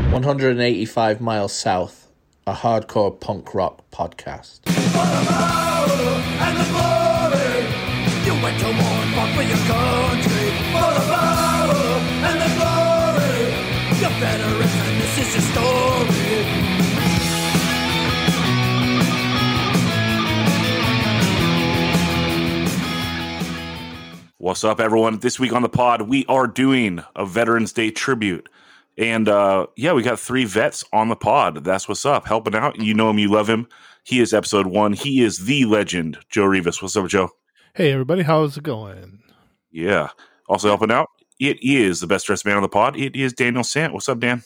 185 miles south, a hardcore punk rock podcast. For the power and the glory, you went to war and fought for your country. For the power and the glory, you're veterans and this is your story. What's up, everyone? This week on the pod, we are doing a Veterans Day tribute. And we got 3 vets on the pod. That's what's up. Helping out. You know him, you love him. He is episode 1. He is the legend, Joe Rivas. What's up, Joe? Hey, everybody. How's it going? Yeah. Also helping out, it is the best dressed man on the pod. It is Daniel Sant. What's up, Dan?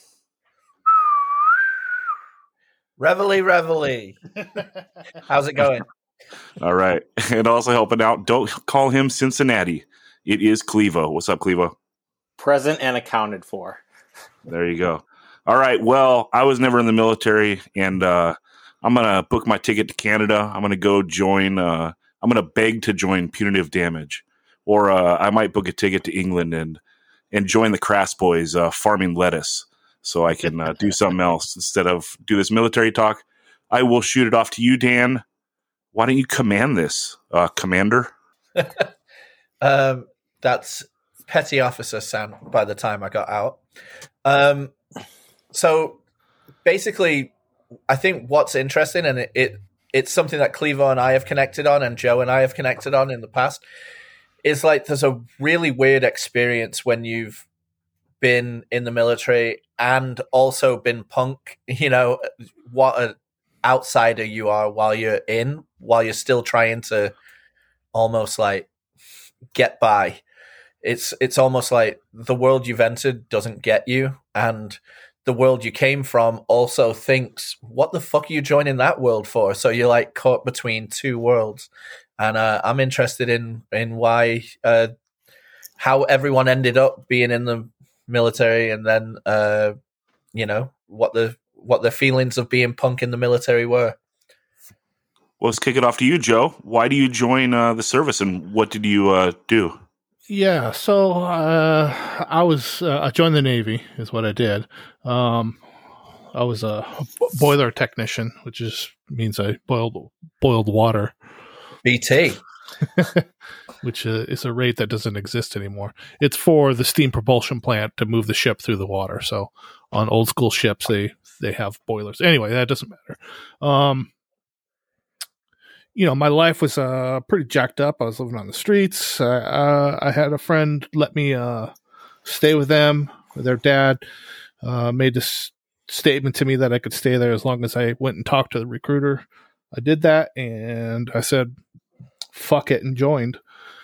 Reveille. How's it going? All right. And also helping out, don't call him Cincinnati. It is Clevo. What's up, Clevo? Present and accounted for. There you go. All right. Well, I was never in the military, and I'm going to book my ticket to Canada. I'm going to go join, I'm going to beg to join Punitive Damage. Or I might book a ticket to England and join the Crass Boys farming lettuce so I can do something else instead of do this military talk. I will shoot it off to you, Dan. Why don't you command this, Commander? That's petty officer sound by the time I got out. So basically, I think what's interesting, and it's something that Clevo and I have connected on, and Joe and I have connected on in the past, is like there's a really weird experience when you've been in the military and also been punk. You know, what an outsider you are while you're still trying to almost like get by. It's almost like the world you've entered doesn't get you, and the world you came from also thinks, what the fuck are you joining that world for? So you're like caught between two worlds. And I'm interested in why, how everyone ended up being in the military, and then, what the feelings of being punk in the military were. Well, let's kick it off to you, Joe. Why do you join the service, and what did you do? Yeah, so I joined the Navy is what I did. I was a boiler technician, which means I boiled water. BT. Which is a rate that doesn't exist anymore. It's for the steam propulsion plant to move the ship through the water. So on old school ships, they have boilers. Anyway, that doesn't matter. My life was pretty jacked up. I was living on the streets. I had a friend let me stay with them. Their dad made this statement to me that I could stay there as long as I went and talked to the recruiter. I did that, and I said, fuck it, and joined.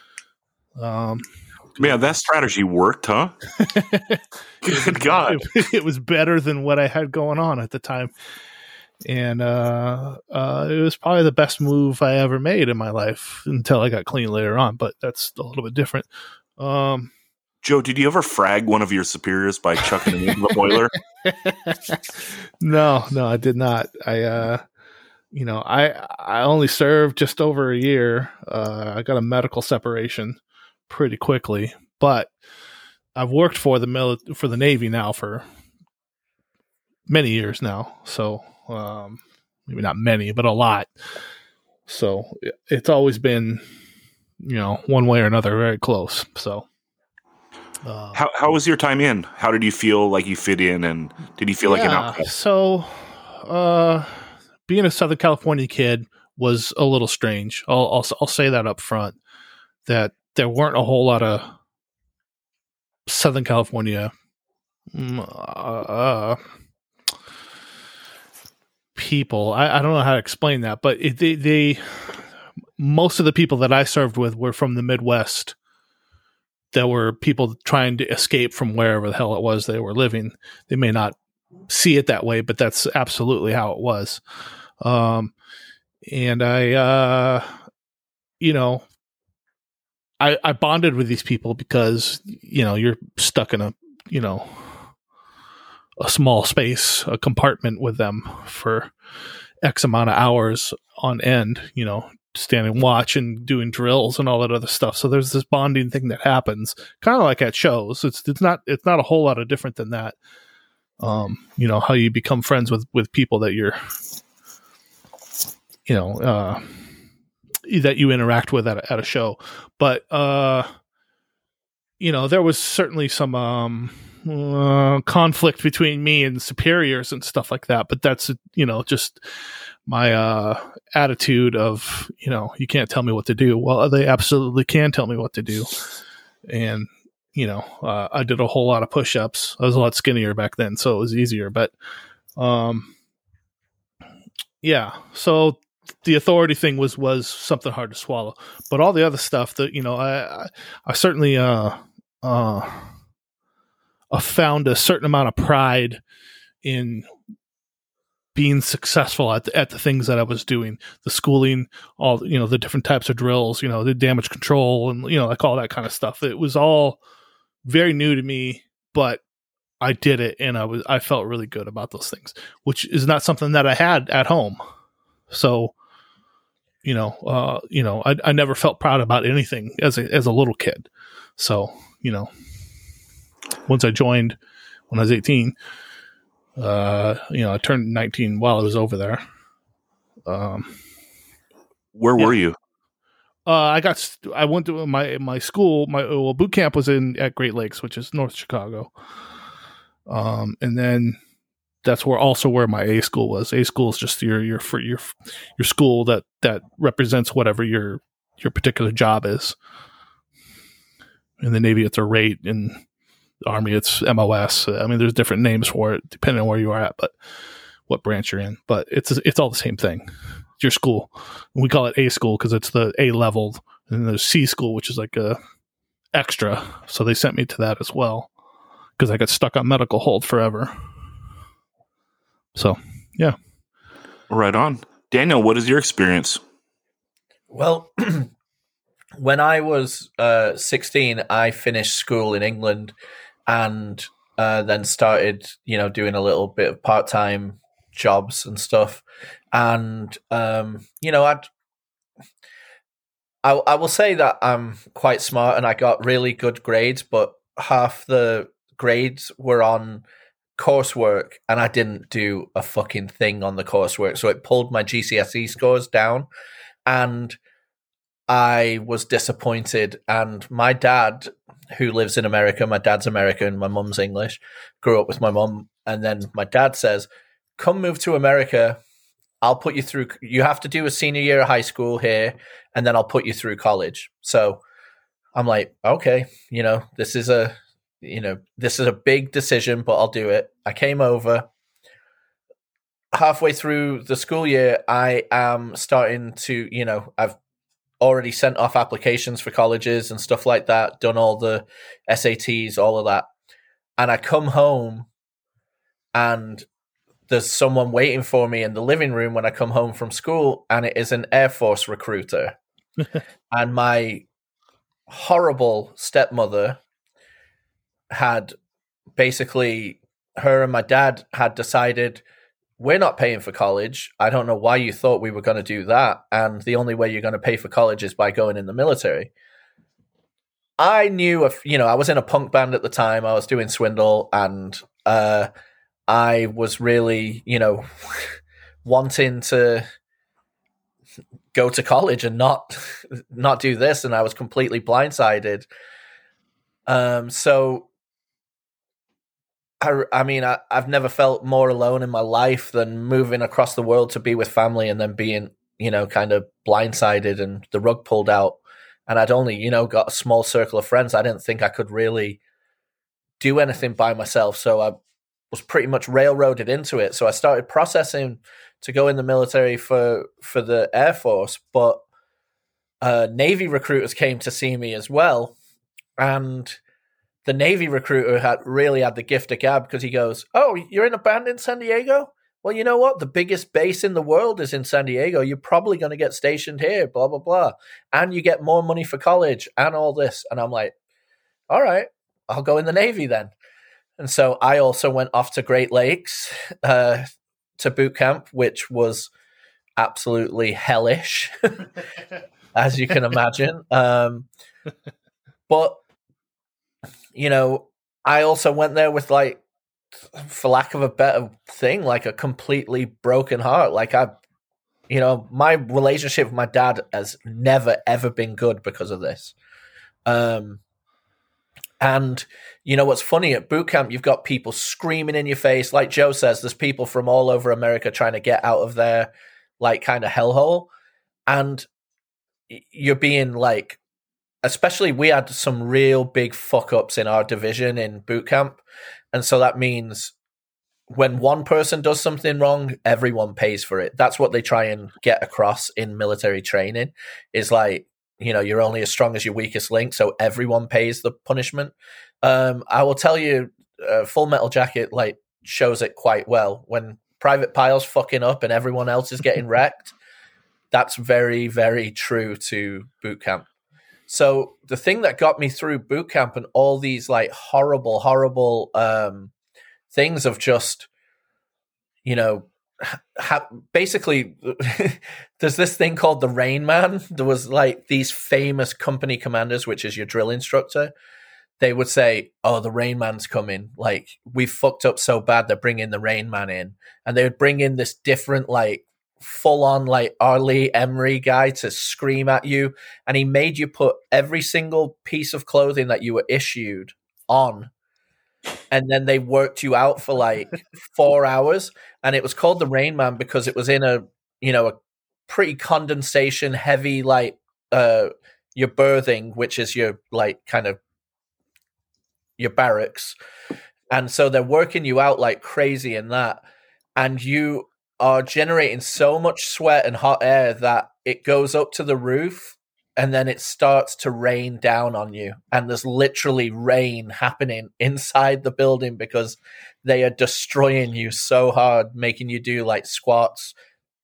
Man, that strategy worked, huh? Good God. It was better than what I had going on at the time. And it was probably the best move I ever made in my life until I got clean later on, but that's a little bit different. Joe, did you ever frag one of your superiors by chucking him into the boiler? No, I did not. I only served just over a year. I got a medical separation pretty quickly, but I've worked for the Navy now for many years now. So maybe not many, but a lot. So it's always been, one way or another, very close. So how was your time in? How did you feel like you fit in, and did you feel like an outcast? So being a Southern California kid was a little strange. I'll say that up front, that there weren't a whole lot of Southern California people. I don't know how to explain that, but they most of the people that I served with were from the Midwest. There were people trying to escape from wherever the hell it was they were living. They may not see it that way, but that's absolutely how it was. And I bonded with these people because, you're stuck in a small space, a compartment with them for X amount of hours on end, standing watch and doing drills and all that other stuff. So there's this bonding thing that happens kind of like at shows. It's not a whole lot of different than that. How you become friends with people that you're, that you interact with at a show. But, there was certainly some conflict between me and superiors and stuff like that. But that's, just my attitude of, you can't tell me what to do. Well, they absolutely can tell me what to do. And, I did a whole lot of push-ups. I was a lot skinnier back then, so it was easier. But, yeah. So the authority thing was something hard to swallow. But all the other stuff that, I certainly found a certain amount of pride in being successful at the things that I was doing, the schooling, all, the different types of drills, the damage control and, like all that kind of stuff. It was all very new to me, but I did it and I felt really good about those things, which is not something that I had at home. So, I never felt proud about anything as a little kid. So, once I joined when I was 18, I turned 19 while I was over there. Where were you? I went to my school. My boot camp was at Great Lakes, which is North Chicago. And then that's where my A school was. A school is just your school that represents whatever your particular job is. In the Navy, it's a rate. In the Army, it's MOS. I mean, there's different names for it depending on where you are at, but what branch you're in. But it's all the same thing. It's your school. And we call it A school because it's the A level, and there's C school, which is like a extra. So they sent me to that as well because I got stuck on medical hold forever. So, yeah. Right on. Daniel, what is your experience? Well, when I was 16, I finished school in England and then started, doing a little bit of part-time jobs and stuff. And, I will say that I'm quite smart and I got really good grades, but half the grades were on coursework and I didn't do a fucking thing on the coursework. So it pulled my GCSE scores down and I was disappointed. And my dad, who lives in America, my dad's American, my mum's English, grew up with my mum. And then my dad says, come move to America. I'll put you through. You have to do a senior year of high school here, and then I'll put you through college. So I'm like, okay, this is a big decision, but I'll do it. I came over. Halfway through the school year, I am starting to, I've already sent off applications for colleges and stuff like that, done all the SATs, all of that. And I come home and there's someone waiting for me in the living room when I come home from school, and it is an Air Force recruiter. And my horrible stepmother had basically, her and my dad had decided, we're not paying for college. I don't know why you thought we were going to do that. And the only way you're going to pay for college is by going in the military. I knew, I was in a punk band at the time. I was doing Swindle, and I was really, wanting to go to college and not do this. And I was completely blindsided. So I've never felt more alone in my life than moving across the world to be with family and then being, kind of blindsided and the rug pulled out. And I'd only, got a small circle of friends. I didn't think I could really do anything by myself. So I was pretty much railroaded into it. So I started processing to go in the military for the Air Force, but Navy recruiters came to see me as well. And the Navy recruiter had the gift of gab because he goes, oh, you're in a band in San Diego? Well, you know what? The biggest base in the world is in San Diego. You're probably going to get stationed here, blah, blah, blah. And you get more money for college and all this. And I'm like, all right, I'll go in the Navy then. And so I also went off to Great Lakes to boot camp, which was absolutely hellish, as you can imagine. But, I also went there with for lack of a better thing, like a completely broken heart. Like my relationship with my dad has never ever been good because of this. And you know what's funny, at boot camp, you've got people screaming in your face. Like Joe says, there's people from all over America trying to get out of their like kind of hellhole. And you're being like, especially we had some real big fuck ups in our division in boot camp. And so that means when one person does something wrong, everyone pays for it. That's what they try and get across in military training, is like, you know, you're only as strong as your weakest link, so everyone pays the punishment. I will tell you, Full Metal Jacket like shows it quite well. When Private Pyle's fucking up and everyone else is getting wrecked, that's very, very true to boot camp. So the thing that got me through boot camp and all these like horrible things of just, you know, basically there's this thing called the Rain Man. There was like these famous company commanders, which is your drill instructor. They would say, oh, the Rain Man's coming. Like, we fucked up so bad, they're bringing the Rain Man in. And they would bring in this different, like, full-on, like, Arlie Emery guy to scream at you. And he made you put every single piece of clothing that you were issued on. And then they worked you out for, like, 4 hours. And it was called the Rain Man because it was in a pretty condensation heavy, like, your berthing, which is your, like, kind of your barracks. And so they're working you out like crazy in that. And you are generating so much sweat and hot air that it goes up to the roof and then it starts to rain down on you. And there's literally rain happening inside the building because they are destroying you so hard, making you do like squats,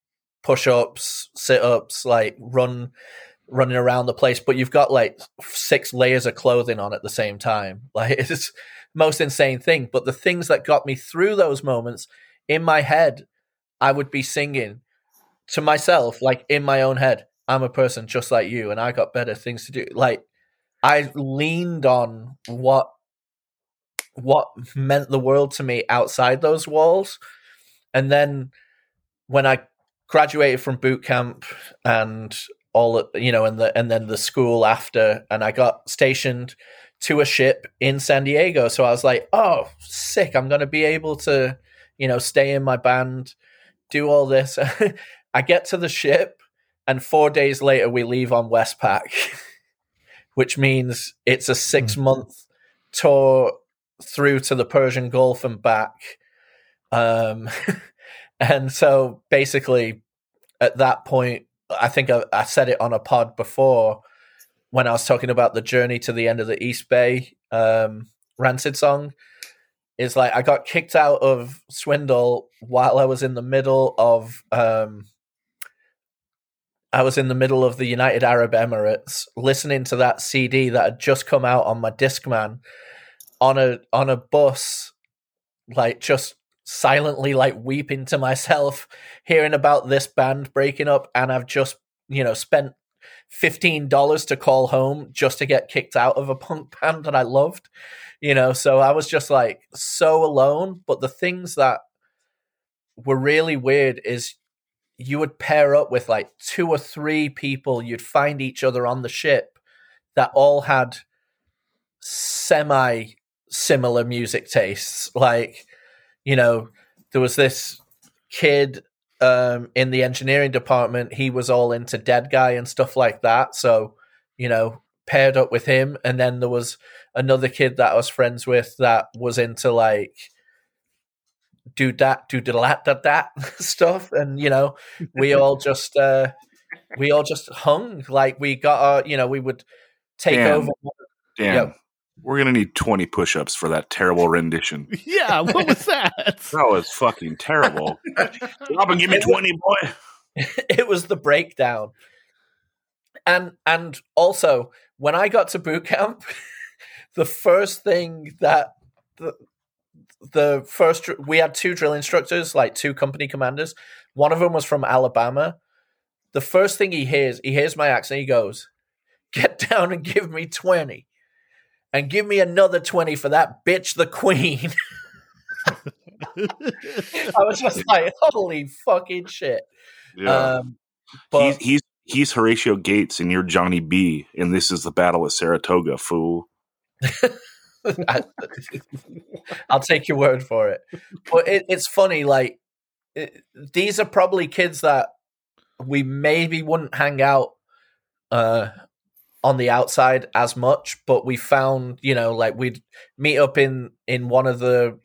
push-ups, sit-ups, like running around the place, but you've got like 6 layers of clothing on at the same time. Like, it's the most insane thing. But the things that got me through those moments, in my head, I would be singing to myself, like in my own head, I'm a person just like you and I got better things to do. Like, I leaned on what meant the world to me outside those walls. And then when I graduated from boot camp and all, you know, and then the school after, and I got stationed to a ship in San Diego. So I was like, oh, sick. I'm going to be able to, you know, stay in my band, do all this. I get to the ship and 4 days later we leave on Westpac, which means it's a 6-month tour through to the Persian Gulf and back. And so basically at that point, I think I said it on a pod before when I was talking about the journey to the end of the East Bay Rancid song, is like I got kicked out of Swindle while I was in the middle of the United Arab Emirates, listening to that CD that had just come out on my Discman on a bus, like just silently like weeping to myself, hearing about this band breaking up, and I've just, you know, spent $15 to call home just to get kicked out of a punk band that I loved, you know. So I was just like so alone. But the things that were really weird is you would pair up with like 2 or 3 people, you'd find each other on the ship that all had semi similar music tastes. Like, you know, there was this kid in the engineering department. He was all into Dead Guy and stuff like that. So, you know, paired up with him. And then there was another kid that I was friends with that was into like do that stuff. And, you know, we all just hung. Like, we got our, you know, we would take over. Damn. Yep. We're going to need 20 push-ups for that terrible rendition. Yeah, what was that? That was fucking terrible. Stop and give me 20, boy. It was the breakdown. And also, when I got to boot camp, the first thing that we had 2 drill instructors, like 2 company commanders. One of them was from Alabama. The first thing he hears my accent. He goes, "Get down and give me 20. And give me another 20 for that bitch, the queen." I was just like, holy fucking shit. Yeah. But He's Horatio Gates and you're Johnny B, and this is the Battle of Saratoga, fool. I'll take your word for it. But it's funny, like, these are probably kids that we maybe wouldn't hang out on the outside as much, but we found, like we'd meet up in one of the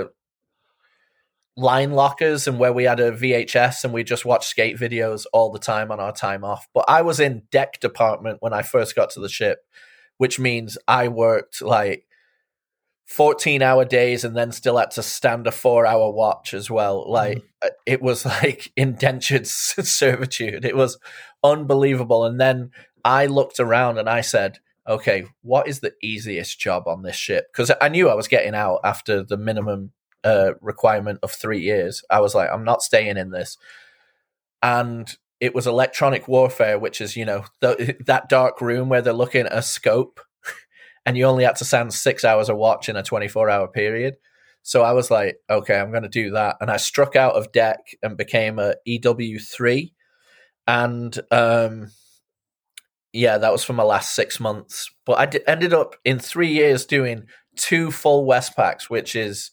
line lockers and where we had a VHS and we just watched skate videos all the time on our time off. But I was in deck department when I first got to the ship, which means I worked like 14-hour days and then still had to stand a 4-hour watch as well. Like it was like indentured servitude. It was unbelievable. And then I looked around and I said, okay, what is the easiest job on this ship? Because I knew I was getting out after the minimum requirement of 3 years. I was like, I'm not staying in this. And it was electronic warfare, which is, that dark room where they're looking at a scope and you only had to stand 6 hours a watch in a 24-hour period. So I was like, okay, I'm going to do that. And I struck out of deck and became a EW3. And yeah, that was for my last 6 months. But I ended up in 3 years doing 2 full Westpacks, which is,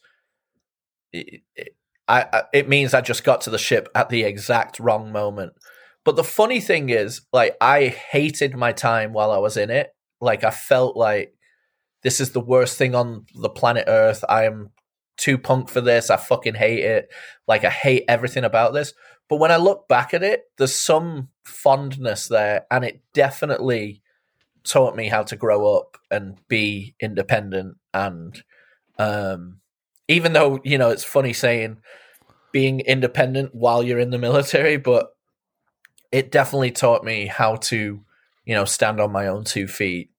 it means I just got to the ship at the exact wrong moment. But the funny thing is, like, I hated my time while I was in it. Like, I felt like this is the worst thing on the planet Earth. I am too punk for this. I fucking hate it. Like, I hate everything about this. But when I look back at it, there's some fondness there, and it definitely taught me how to grow up and be independent. And even though, it's funny saying being independent while you're in the military, but it definitely taught me how to, stand on my own 2 feet.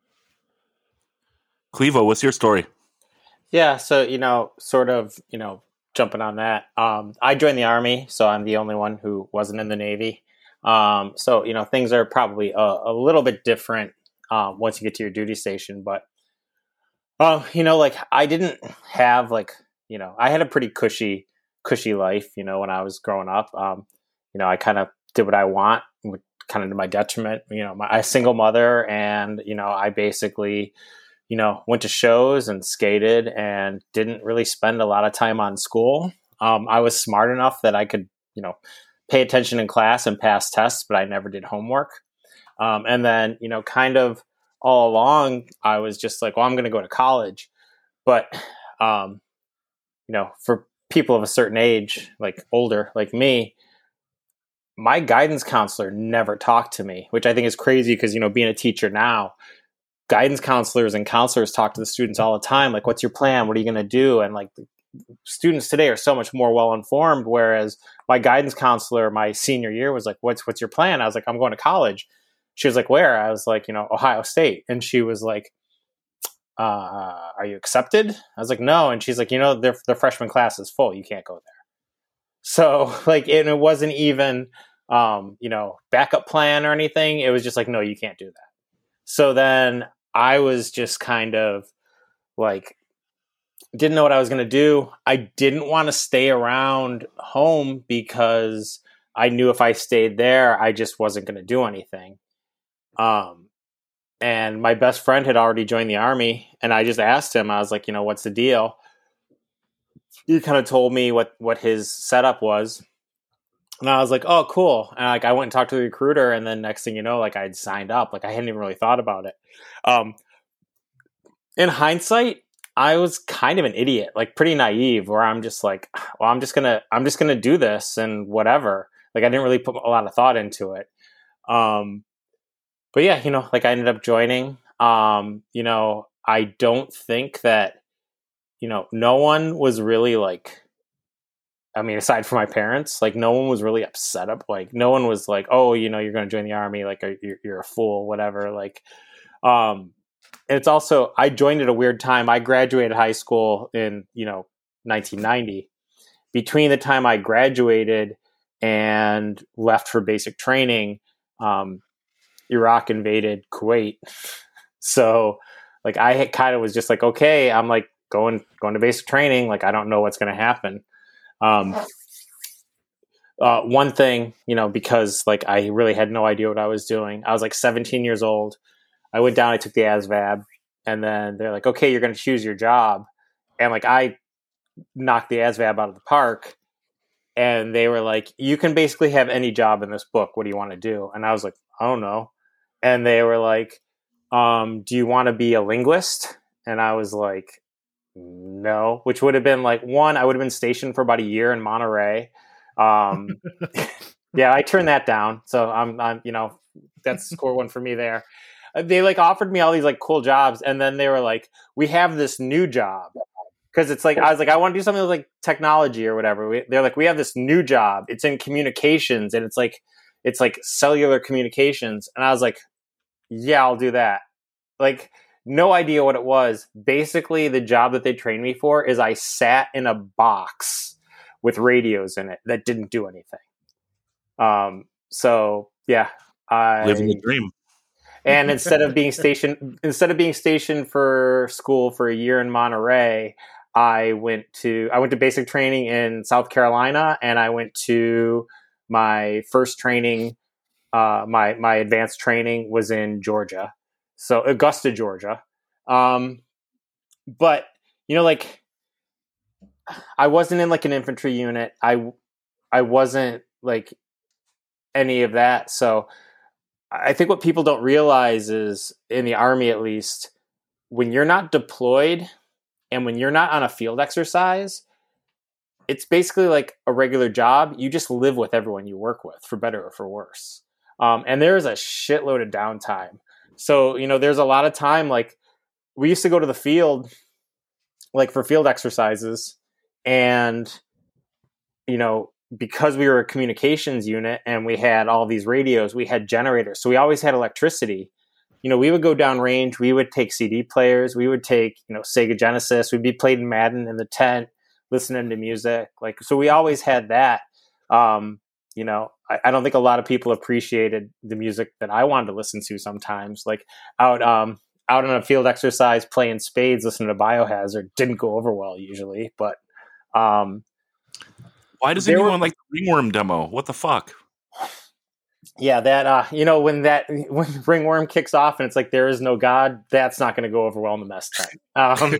Clevo, what's your story? Yeah, so, jumping on that, I joined the Army, so I'm the only one who wasn't in the Navy. So, things are probably a little bit different once you get to your duty station. But, I didn't have, I had a pretty cushy life, when I was growing up. I kind of did what I want, kind of to my detriment. I a single mother, and, I basically went to shows and skated and didn't really spend a lot of time on school. I was smart enough that I could, pay attention in class and pass tests, but I never did homework. And then, kind of all along, I was just like, well, I'm going to go to college. But, for people of a certain age, like older, like me, my guidance counselor never talked to me, which I think is crazy because, being a teacher now, guidance counselors and counselors talk to the students all the time. Like, what's your plan? What are you going to do? And like, students today are so much more well-informed. Whereas my guidance counselor, my senior year, was like, what's your plan? I was like, I'm going to college. She was like, where? I was like, Ohio State. And she was like, are you accepted? I was like, no. And she's like, their freshman class is full. You can't go there. So like, and it wasn't even, backup plan or anything. It was just like, no, you can't do that. So then I was just kind of like, didn't know what I was going to do. I didn't want to stay around home because I knew if I stayed there, I just wasn't going to do anything. And my best friend had already joined the Army, and I just asked him, I was like, what's the deal? He kind of told me what his setup was. And I was like, oh, cool. And like, I went and talked to the recruiter, and then next thing you know, like, I'd signed up. Like, I hadn't even really thought about it. In hindsight, I was kind of an idiot, like pretty naive, where I'm just like, well, I'm just gonna do this and whatever. Like, I didn't really put a lot of thought into it. But yeah, like, I ended up joining. I don't think that, no one was really like, I mean, aside from my parents, like, no one was really upset up. Like, no one was like, oh, you're going to join the Army. Like, you're a fool, whatever. Like, it's also, I joined at a weird time. I graduated high school in, 1990. Between the time I graduated and left for basic training, Iraq invaded Kuwait. So like, I kind of was just like, okay, I'm like, going to basic training. Like, I don't know what's going to happen. One thing, because like I really had no idea what I was doing. I was like 17 years old. I went down, I took the ASVAB, and then they're like, okay, you're going to choose your job. And like, I knocked the ASVAB out of the park, and they were like, you can basically have any job in this book. What do you want to do? And I was like, I don't know. And they were like, do you want to be a linguist? And I was like, no, which would have been like, one, I would have been stationed for about a year in Monterey. Yeah, I turned that down. So I'm that's score one for me there. They like offered me all these like cool jobs. And then they were like, we have this new job. Cause it's like, I was like, I want to do something with like technology or whatever. They're like, we have this new job. It's in communications, and it's like cellular communications. And I was like, yeah, I'll do that. Like, no idea what it was. Basically, the job that they trained me for is I sat in a box with radios in it that didn't do anything. So yeah, living the dream. And instead of being stationed for school for a year in Monterey, I went to basic training in South Carolina, and I went to my first training. My advanced training was in Georgia, so Augusta, Georgia. But like, I wasn't in like an infantry unit. I wasn't like any of that. So I think what people don't realize is, in the Army at least, when you're not deployed and when you're not on a field exercise, it's basically like a regular job. You just live with everyone you work with, for better or for worse. And there's a shitload of downtime. So, there's a lot of time, like, we used to go to the field, like, for field exercises, and, because we were a communications unit and we had all these radios, we had generators. So we always had electricity. We would go down range. We would take CD players. We would take, Sega Genesis. We'd be playing Madden in the tent, listening to music. Like, so we always had that. I don't think a lot of people appreciated the music that I wanted to listen to sometimes. Like, out on a field exercise, playing spades, listening to Biohazard didn't go over well usually, but, why does anyone like the Ringworm demo? What the fuck? Yeah, that when Ringworm kicks off and it's like, there is no God, that's not going to go over well in the mess tent.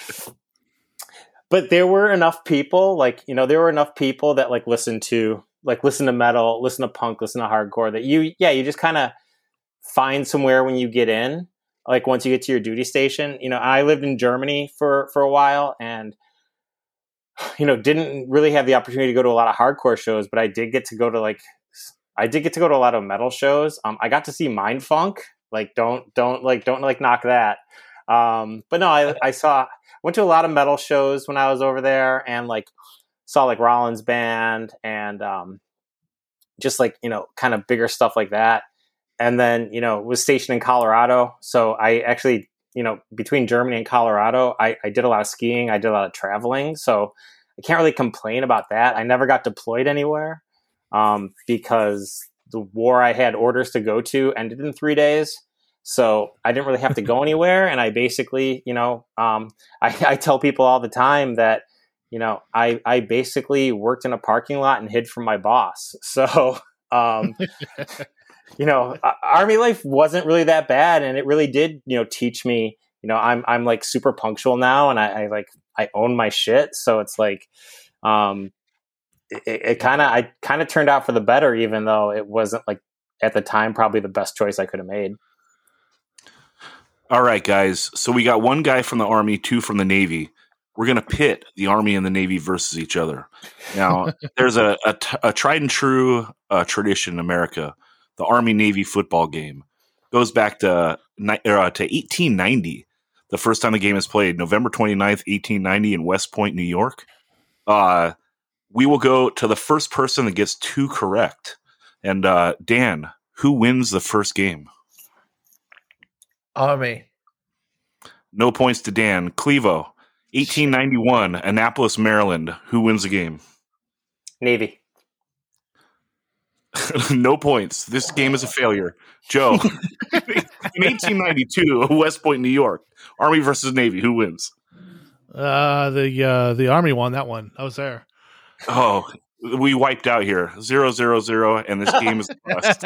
But there were enough people, that like listen to metal, listen to punk, listen to hardcore, that you just kind of find somewhere when you get in. Like, once you get to your duty station, I lived in Germany for a while, and didn't really have the opportunity to go to a lot of hardcore shows, but I did get to go to a lot of metal shows. I got to see Mindfunk. Like, don't knock that. But no, I went to a lot of metal shows when I was over there, and like saw like Rollins Band and just like, kind of bigger stuff like that. And then, was stationed in Colorado. So I actually, between Germany and Colorado, I did a lot of skiing. I did a lot of traveling. So I can't really complain about that. I never got deployed anywhere because the war I had orders to go to ended in 3 days. So I didn't really have to go anywhere. And I basically, I tell people all the time that, I basically worked in a parking lot and hid from my boss. So, Army life wasn't really that bad, and it really did, teach me. I'm like super punctual now, and I own my shit. So it's like, I kind of turned out for the better, even though it wasn't like at the time probably the best choice I could have made. All right, guys. So we got one guy from the Army, two from the Navy. We're going to pit the Army and the Navy versus each other. Now, there's a tried and true tradition in America. The Army-Navy football game goes back to 1890. The first time the game is played, November 29th, 1890 in West Point, New York. We will go to the first person that gets two correct. And Dan, who wins the first game? Army. No points to Dan. Clevo, 1891, Annapolis, Maryland. Who wins the game? Navy. No points. This game is a failure. Joe, in 1892, West Point, New York. Army versus Navy. Who wins? The army one. That one. I was there. Oh, we wiped out here. 0-0-0, and this game is lost.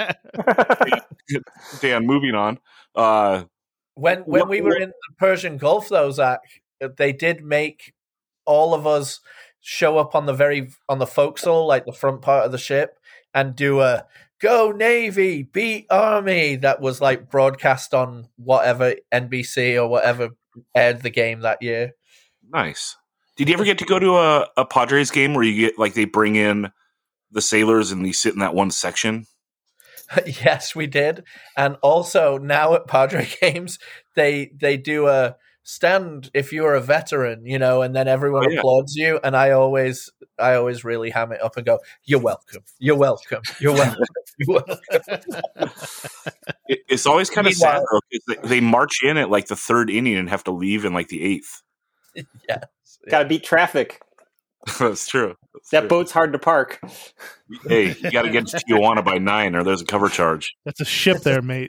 Dan, moving on. When we were in the Persian Gulf, though, Zach, they did make all of us show up on the forecastle, like the front part of the ship, and do a "Go Navy, beat Army" that was like broadcast on whatever NBC or whatever aired the game that year. Nice. Did you ever get to go to a Padres game where you get like they bring in the sailors and you sit in that one section? Yes, we did. And also now at Padre games, they do a stand if you're a veteran, and then everyone applauds you. And I always really ham it up and go, "You're welcome. You're welcome. You're welcome." You're welcome. It's always kind of sad though, because they march in at like the third inning and have to leave in like the eighth. Yes. Got to beat traffic. That's true. That boat's hard to park. Hey, you got to get to Tijuana by 9 or there's a cover charge. That's a ship there, mate.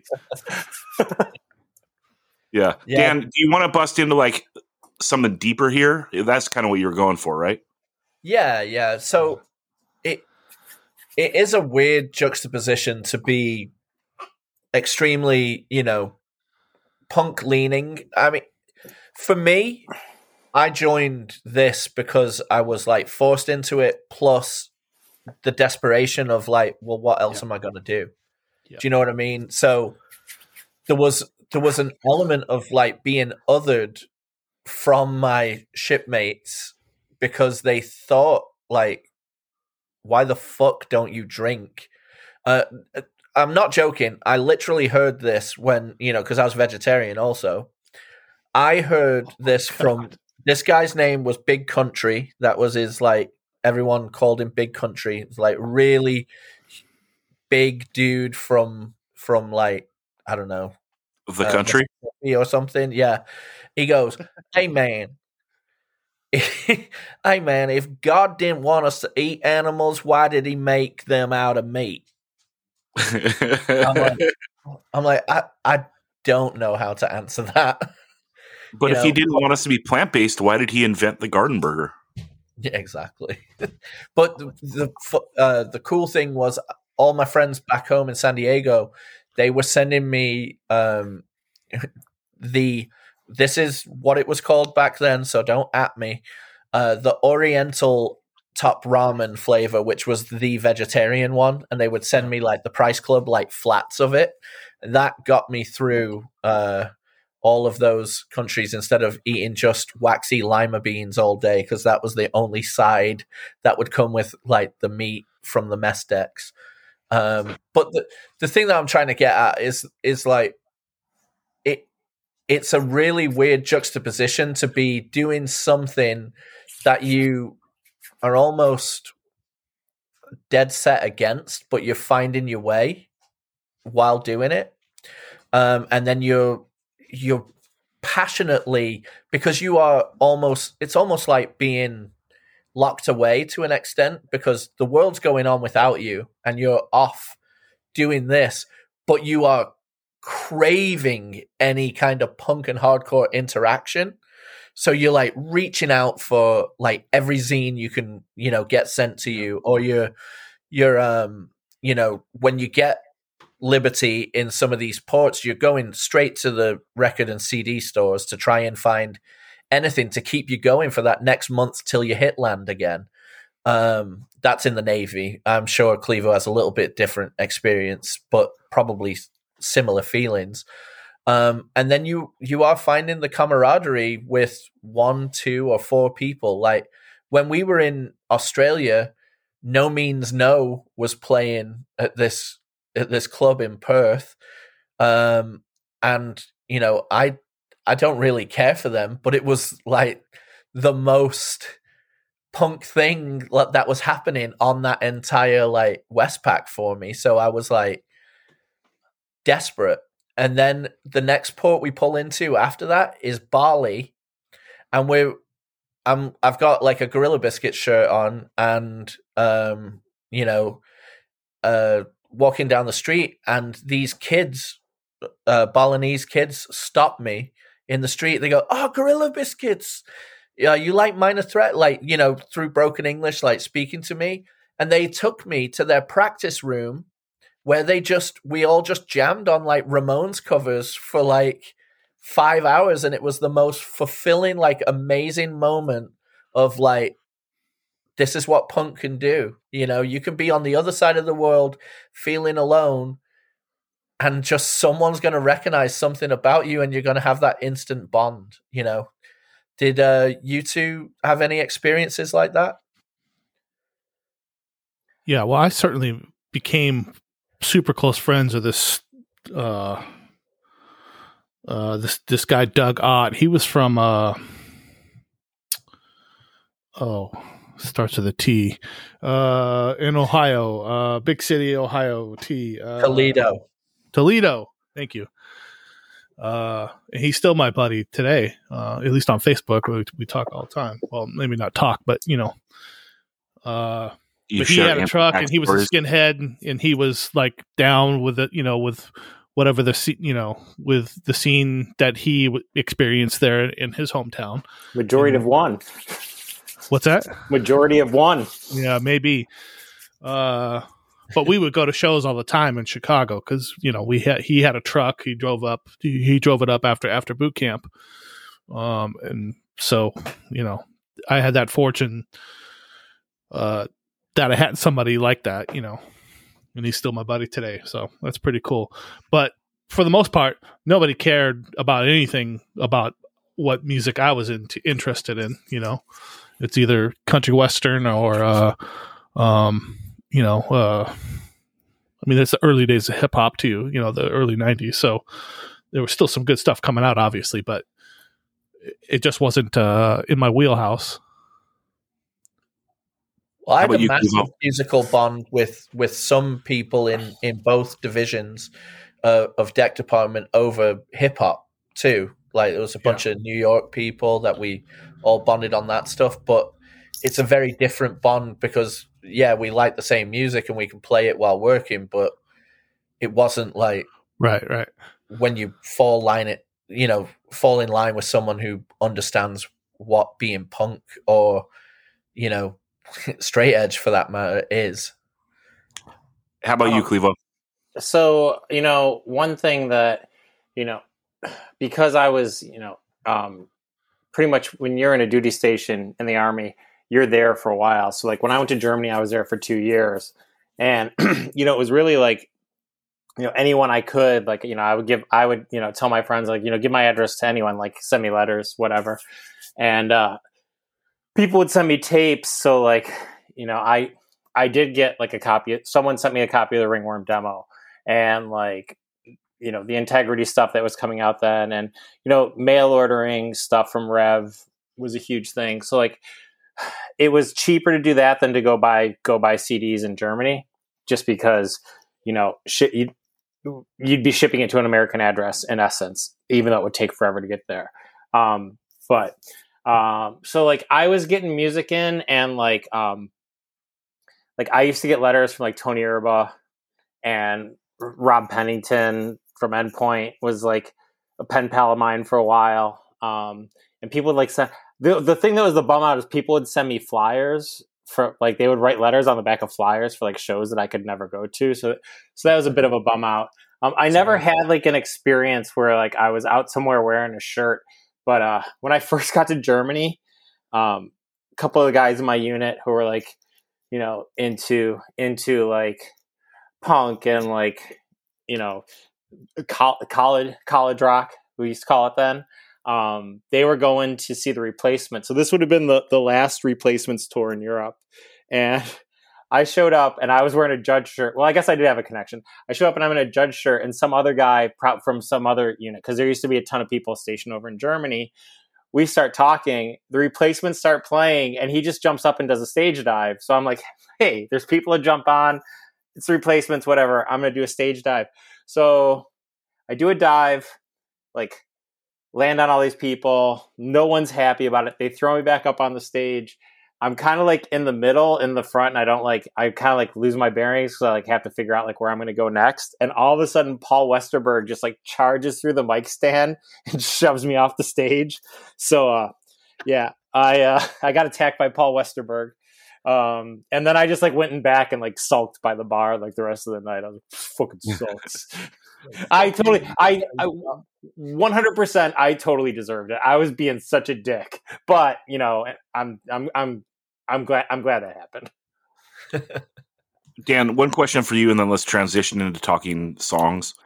Yeah. Dan, do you want to bust into like something deeper here? That's kind of what you were going for, right? Yeah. So it is a weird juxtaposition to be extremely, punk leaning. I mean, for me, I joined this because I was like forced into it, plus the desperation of like, well, what else am I going to do? Do you know what I mean? So there was an element of like being othered from my shipmates because they thought like, why the fuck don't you drink? I'm not joking. I literally heard this when, because I was vegetarian also. I heard this from this guy's name was Big Country. That was his like, everyone called him Big Country. It's like really big dude from like, I don't know. The country? Or something. Yeah. He goes, hey man, if God didn't want us to eat animals, why did he make them out of meat? I'm like, I don't know how to answer that. But if he didn't want us to be plant-based, why did he invent the garden burger? Yeah, exactly. But the cool thing was all my friends back home in San Diego, they were sending me this is what it was called back then, so don't at me. The Oriental top ramen flavor, which was the vegetarian one, and they would send me like the Price Club like flats of it. And that got me through all of those countries instead of eating just waxy lima beans all day, because that was the only side that would come with like the meat from the mess decks. But the thing that I'm trying to get at is like it's a really weird juxtaposition to be doing something that you are almost dead set against, but you're finding your way while doing it. And then you're passionately, because you are it's almost like being locked away to an extent, because the world's going on without you and you're off doing this, but you are craving any kind of punk and hardcore interaction. So you're like reaching out for like every zine you can, get sent to you, or you're when you get Liberty in some of these ports, you're going straight to the record and CD stores to try and find anything to keep you going for that next month till you hit land again. That's in the Navy. I'm sure Clevo has a little bit different experience, but probably similar feelings. And then you are finding the camaraderie with 1, 2, or 4 people. Like when we were in Australia, No Means No was playing at this club in Perth. And I don't really care for them, but it was like the most punk thing that was happening on that entire like Westpac for me. So I was like desperate. And then the next port we pull into after that is Bali, and I've got like a Gorilla Biscuit shirt on, and walking down the street, and these kids, Balinese kids, stop me in the street. They go, "Oh, Gorilla Biscuits! yeah, you like Minor Threat, like, you know, through broken English, like speaking to me. And they took me to their practice room where we all just jammed on like Ramones covers for like 5 hours. And it was the most fulfilling, like amazing moment of like, this is what punk can do. You know, you can be on the other side of the world feeling alone, and just someone's going to recognize something about you, and you're going to have that instant bond, you know. Did you two have any experiences like that? Yeah, well, I certainly became super close friends with this this guy Doug Ott. He was from starts with a T, in Ohio, big city, Ohio. Toledo. Thank you. He's still my buddy today, at least on Facebook. We talk all the time. Well, maybe not talk, but you know, but he had a truck and he was a skinhead, and he was like down with it, you know, with whatever with the scene that he experienced there in his hometown. Majority of one. What's that? Majority of one. Yeah, maybe. But we would go to shows all the time in Chicago because, you know, he had a truck. He drove it up after boot camp. And so, you know, I had that fortune that I had somebody like that, you know, and he's still my buddy today. So that's pretty cool. But for the most part, nobody cared about anything about what music I was interested in, you know. It's either country western or you know, I mean, it's the early days of hip hop too, you know, the early 90s. So there was still some good stuff coming out, obviously, but it just wasn't in my wheelhouse. Well, I had a massive musical bond with some people in both divisions of Deck Department over hip hop too. Like there was a bunch of New York people that we all bonded on that stuff, but it's a very different bond because we like the same music and we can play it while working, but it wasn't like right when you fall in line with someone who understands what being punk or, you know, straight edge for that matter is. How about you, Clevo? So, you know, one thing that, you know, because I was, you know, pretty much when you're in a duty station in the Army, you're there for a while. So like when I went to Germany, I was there for 2 years, and, you know, it was really like, you know, anyone I could, like, you know, I would, you know, tell my friends, like, you know, give my address to anyone, like send me letters, whatever. And, people would send me tapes. So like, you know, I did get like someone sent me a copy of the Ringworm demo, and like, you know, the Integrity stuff that was coming out then, and, you know, mail ordering stuff from Rev was a huge thing. So like, it was cheaper to do that than to go buy CDs in Germany, just because, you know, you'd be shipping it to an American address in essence, even though it would take forever to get there. So like I was getting music in, and like I used to get letters from like Tony Erba, and Rob Pennington from Endpoint was like a pen pal of mine for a while. And people would like send the thing that was the bum out is people would send me flyers for like, they would write letters on the back of flyers for like shows that I could never go to. So that was a bit of a bum out. I never had like an experience where like I was out somewhere wearing a shirt, but when I first got to Germany, a couple of the guys in my unit who were like, you know, into like punk and like, you know, college rock, we used to call it then. They were going to see the Replacements. So this would have been the last Replacements tour in Europe. And I showed up and I was wearing a Judge shirt. Well, I guess I did have a connection. I showed up and I'm in a Judge shirt, and some other guy from some other unit, because there used to be a ton of people stationed over in Germany. We start talking, the Replacements start playing, and he just jumps up and does a stage dive. So I'm like, hey, there's people to jump on. It's the Replacements, whatever. I'm going to do a stage dive. So I do a dive, like land on all these people. No one's happy about it. They throw me back up on the stage. I'm kind of like in the middle, in the front, and I kind of like lose my bearings. So I like have to figure out like where I'm going to go next. And all of a sudden, Paul Westerberg just like charges through the mic stand and shoves me off the stage. So Yeah, I got attacked by Paul Westerberg, and then I just like went in back and like sulked by the bar like the rest of the night. I was like, fucking sucks. I 100%. I totally deserved it. I was being such a dick, but you know, I'm glad that happened. Dan, one question for you, and then let's transition into talking songs.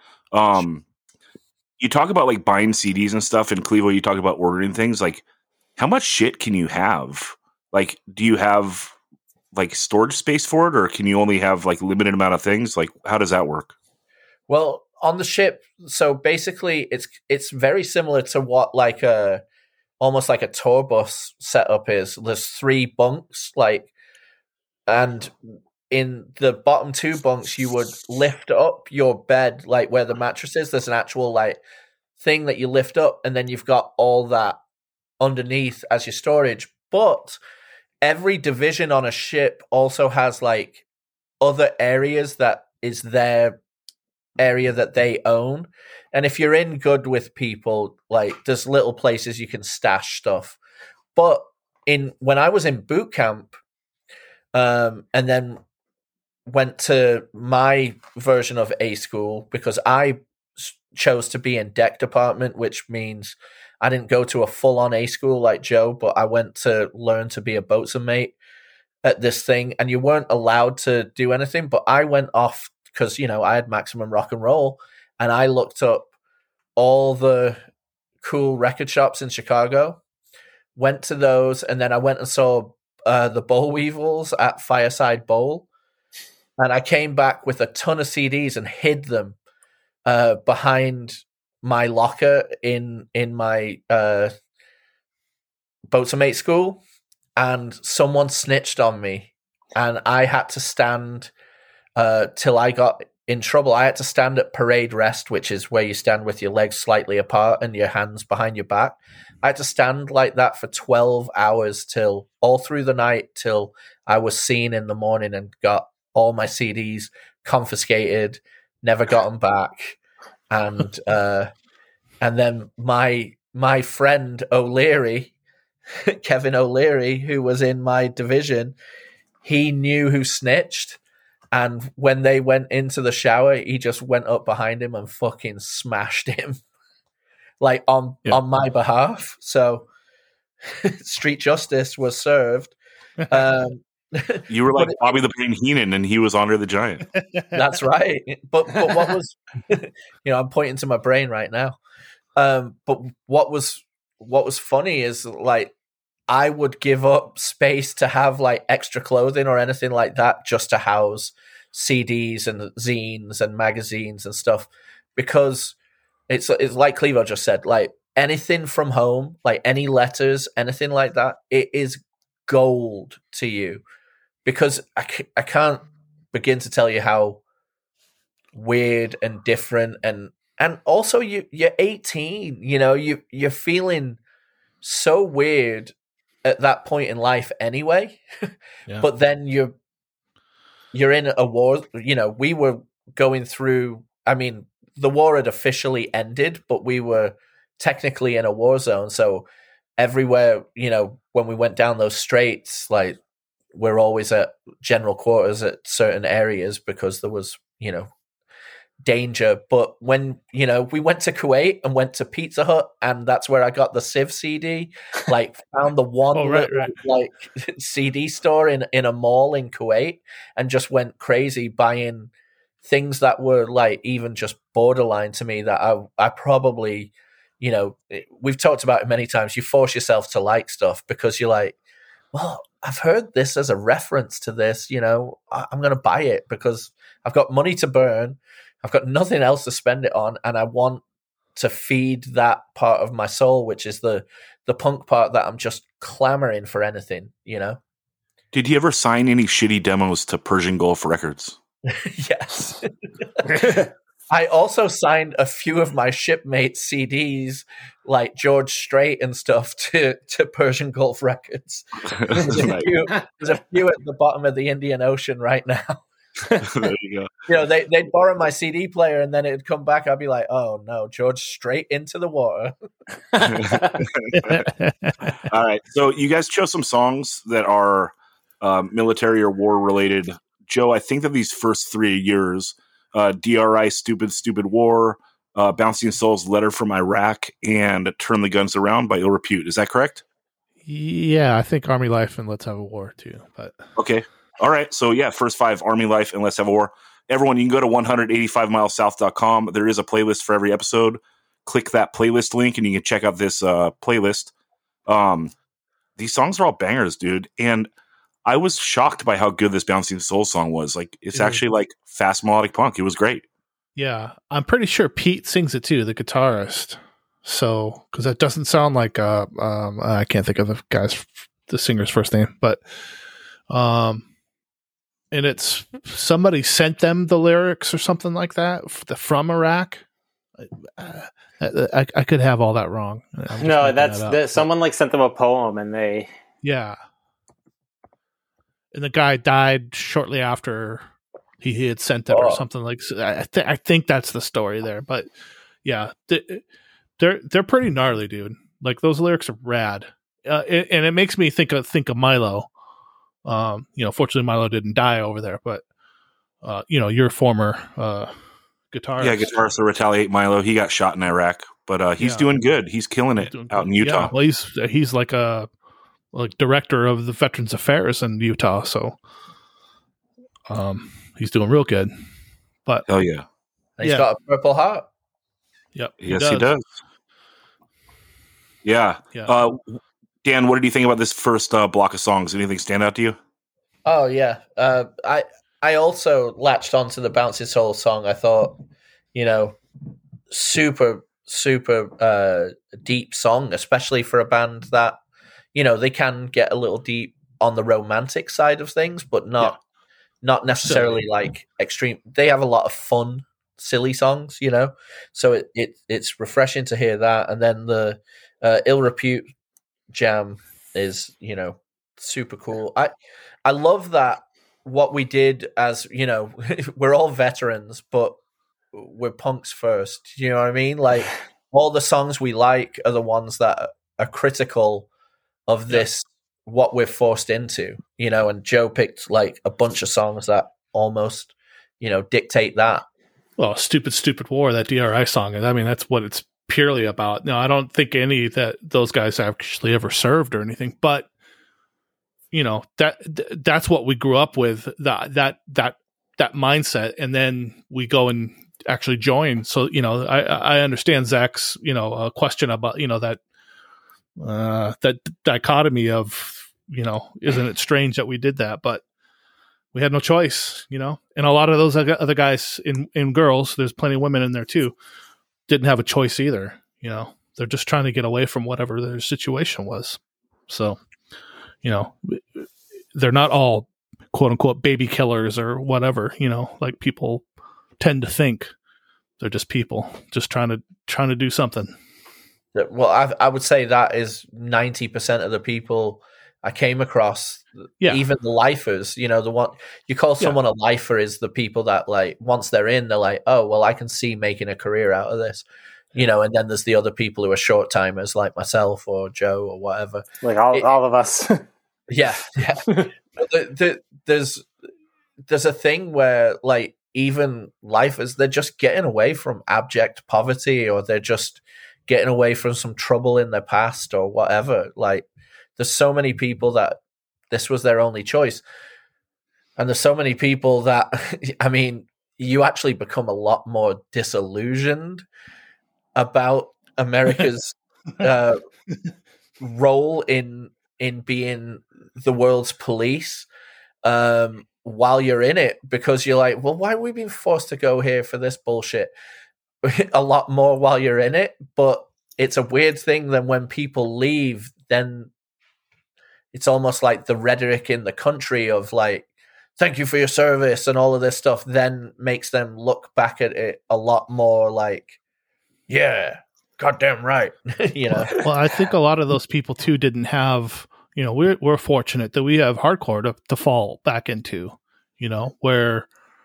You talk about like buying CDs and stuff, and Clevo, you talk about ordering things. Like, how much shit can you have? Like, do you have like storage space for it, or can you only have like limited amount of things? Like, how does that work? Well, on the ship, so basically it's very similar to what like almost like a tour bus setup is. There's 3 bunks, like, and in the bottom 2 bunks, you would lift up your bed, like where the mattress is. There's an actual like thing that you lift up, and then you've got all that underneath as your storage. But every division on a ship also has like other areas that is their area that they own. And if you're in good with people, like there's little places you can stash stuff. But when I was in boot camp, and then went to my version of A school because I chose to be in deck department, which means I didn't go to a full-on A school like Joe, but I went to learn to be a boatswain mate at this thing, and you weren't allowed to do anything, but I went off because, you know, I had Maximum Rock and Roll, and I looked up all the cool record shops in Chicago, went to those, and then I went and saw the Boll Weevils at Fireside Bowl. And I came back with a ton of CDs and hid them behind my locker in my boatswain mate school. And someone snitched on me. And I had to stand till I got in trouble. I had to stand at parade rest, which is where you stand with your legs slightly apart and your hands behind your back. I had to stand like that for 12 hours all through the night till I was seen in the morning and got all my CDs confiscated, never got them back, and then my friend O'Leary, Kevin O'Leary, who was in my division, he knew who snitched, and when they went into the shower, he just went up behind him and fucking smashed him, like on my behalf. So street justice was served. You were like Bobby the Brain Heenan, and he was Andre the Giant. That's right. But what was, I'm pointing to my brain right now. But what was funny is like I would give up space to have like extra clothing or anything like that just to house CDs and zines and magazines and stuff, because it's like Clevo just said, like anything from home, like any letters, anything like that, it is gold to you. Because I can't begin to tell you how weird and different and also you're 18, you're feeling so weird at that point in life anyway. Yeah. But then you're in a war. We were going through. I mean, the war had officially ended, but we were technically in a war zone. So everywhere, when we went down those straits, like, we're always at general quarters at certain areas because there was, danger. But when, we went to Kuwait and went to Pizza Hut, and that's where I got the Civ CD, like found the one like CD store in a mall in Kuwait, and just went crazy buying things that were like even just borderline to me that I probably, we've talked about it many times. You force yourself to like stuff because you're like, well, I've heard this as a reference to this, I'm going to buy it because I've got money to burn. I've got nothing else to spend it on. And I want to feed that part of my soul, which is the punk part that I'm just clamoring for anything, Did you ever sign any shitty demos to Persian Gulf Records? Yes. I also signed a few of my shipmates' CDs, like George Strait and stuff, to Persian Gulf Records. There's a few at the bottom of the Indian Ocean right now. There you You know, they'd borrow my CD player, and then it'd come back. I'd be like, "Oh no, George, straight into the water." go. All right. So you guys chose some songs that are military or war related. Joe, I think that these first 3 years, DRI, Stupid, Stupid War, Bouncing Souls, Letter from Iraq, and Turn the Guns Around by Ill Repute. Is that correct? Yeah, I think Army Life and Let's Have a War too. But Okay. All right. So yeah, first 5, Army Life and Let's Have a War. Everyone, you can go to 185milessouth.com. There is a playlist for every episode. Click that playlist link and you can check out this playlist. These songs are all bangers, dude. And I was shocked by how good this Bouncing Souls song was. Like, it's actually like fast melodic punk. It was great. yeah, I'm pretty sure Pete sings it too, the guitarist. So, because that doesn't sound like I can't think of the singer's first name, but and it's somebody sent them the lyrics or something like that from Iraq. I could have all that wrong. No, that's someone like sent them a poem, and they yeah. And the guy died shortly after he had sent it or something like. I think that's the story there, but yeah, they're pretty gnarly, dude. Like those lyrics are rad, and it makes me think of Milo. Fortunately Milo didn't die over there, but your former guitarist. Yeah, guitarist to Retaliate Milo. He got shot in Iraq, but he's doing good. He's killing it out in Utah. Yeah, well, he's like a director of the Veterans Affairs in Utah, so he's doing real good. But hell yeah, He's got a Purple Heart. Yep. Yes, he does. Yeah. Yeah. Dan, what did you think about this first block of songs? Anything stand out to you? Oh yeah, I also latched onto the Bouncing Soul song. I thought, super deep song, especially for a band that, they can get a little deep on the romantic side of things, but not necessarily like extreme. They have a lot of fun, silly songs, so it's refreshing to hear that. And then the Ill Repute jam is, super cool. I love that what we did as, we're all veterans, but we're punks first. You know what I mean? Like all the songs we like are the ones that are critical of this, what we're forced into, and Joe picked like a bunch of songs that almost, dictate that. Well, Stupid War, that DRI song, I mean, that's what it's purely about. Now, I don't think any that those guys actually ever served or anything, but that's what we grew up with, that mindset, and then we go and actually join. So I understand Zach's question about that dichotomy of isn't it strange that we did that, but we had no choice, and a lot of those other guys in girls, there's plenty of women in there too, didn't have a choice either. They're just trying to get away from whatever their situation was. So, they're not all quote unquote baby killers or whatever, like people tend to think. They're just people just trying to do something. Well, I would say that is 90% of the people I came across. Yeah. Even the lifers, the one you call someone a lifer is the people that like once they're in, they're like, oh well, I can see making a career out of this, and then there's the other people who are short timers like myself or Joe or whatever, like all of us. Yeah. There's a thing where like even lifers, they're just getting away from abject poverty, or they're just getting away from some trouble in their past or whatever. Like there's so many people that this was their only choice. And there's so many people that, I mean, you actually become a lot more disillusioned about America's role in being the world's police while you're in it, because you're like, well, why are we being forced to go here for this bullshit? A lot more while you're in it, but it's a weird thing. Then when people leave, then it's almost like the rhetoric in the country of like, thank you for your service and all of this stuff then makes them look back at it a lot more like, yeah, goddamn right. Well, I think a lot of those people too didn't have, we're fortunate that we have hardcore to fall back into, where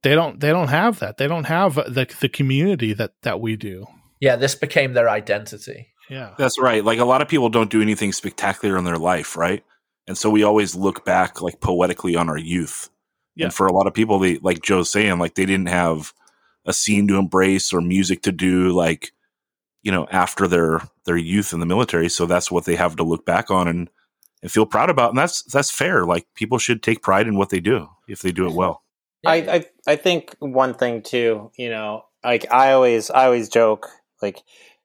they don't have that. They don't have the community that we do. Yeah, this became their identity. Yeah. That's right. Like a lot of people don't do anything spectacular in their life, right? And so we always look back like poetically on our youth. Yeah. And for a lot of people, they, like Joe's saying, like they didn't have a scene to embrace or music to do, like, you know, after their youth in the military. So that's what they have to look back on and feel proud about. And that's fair. Like people should take pride in what they do if they do it well. I think one thing too, you know, like I always joke, like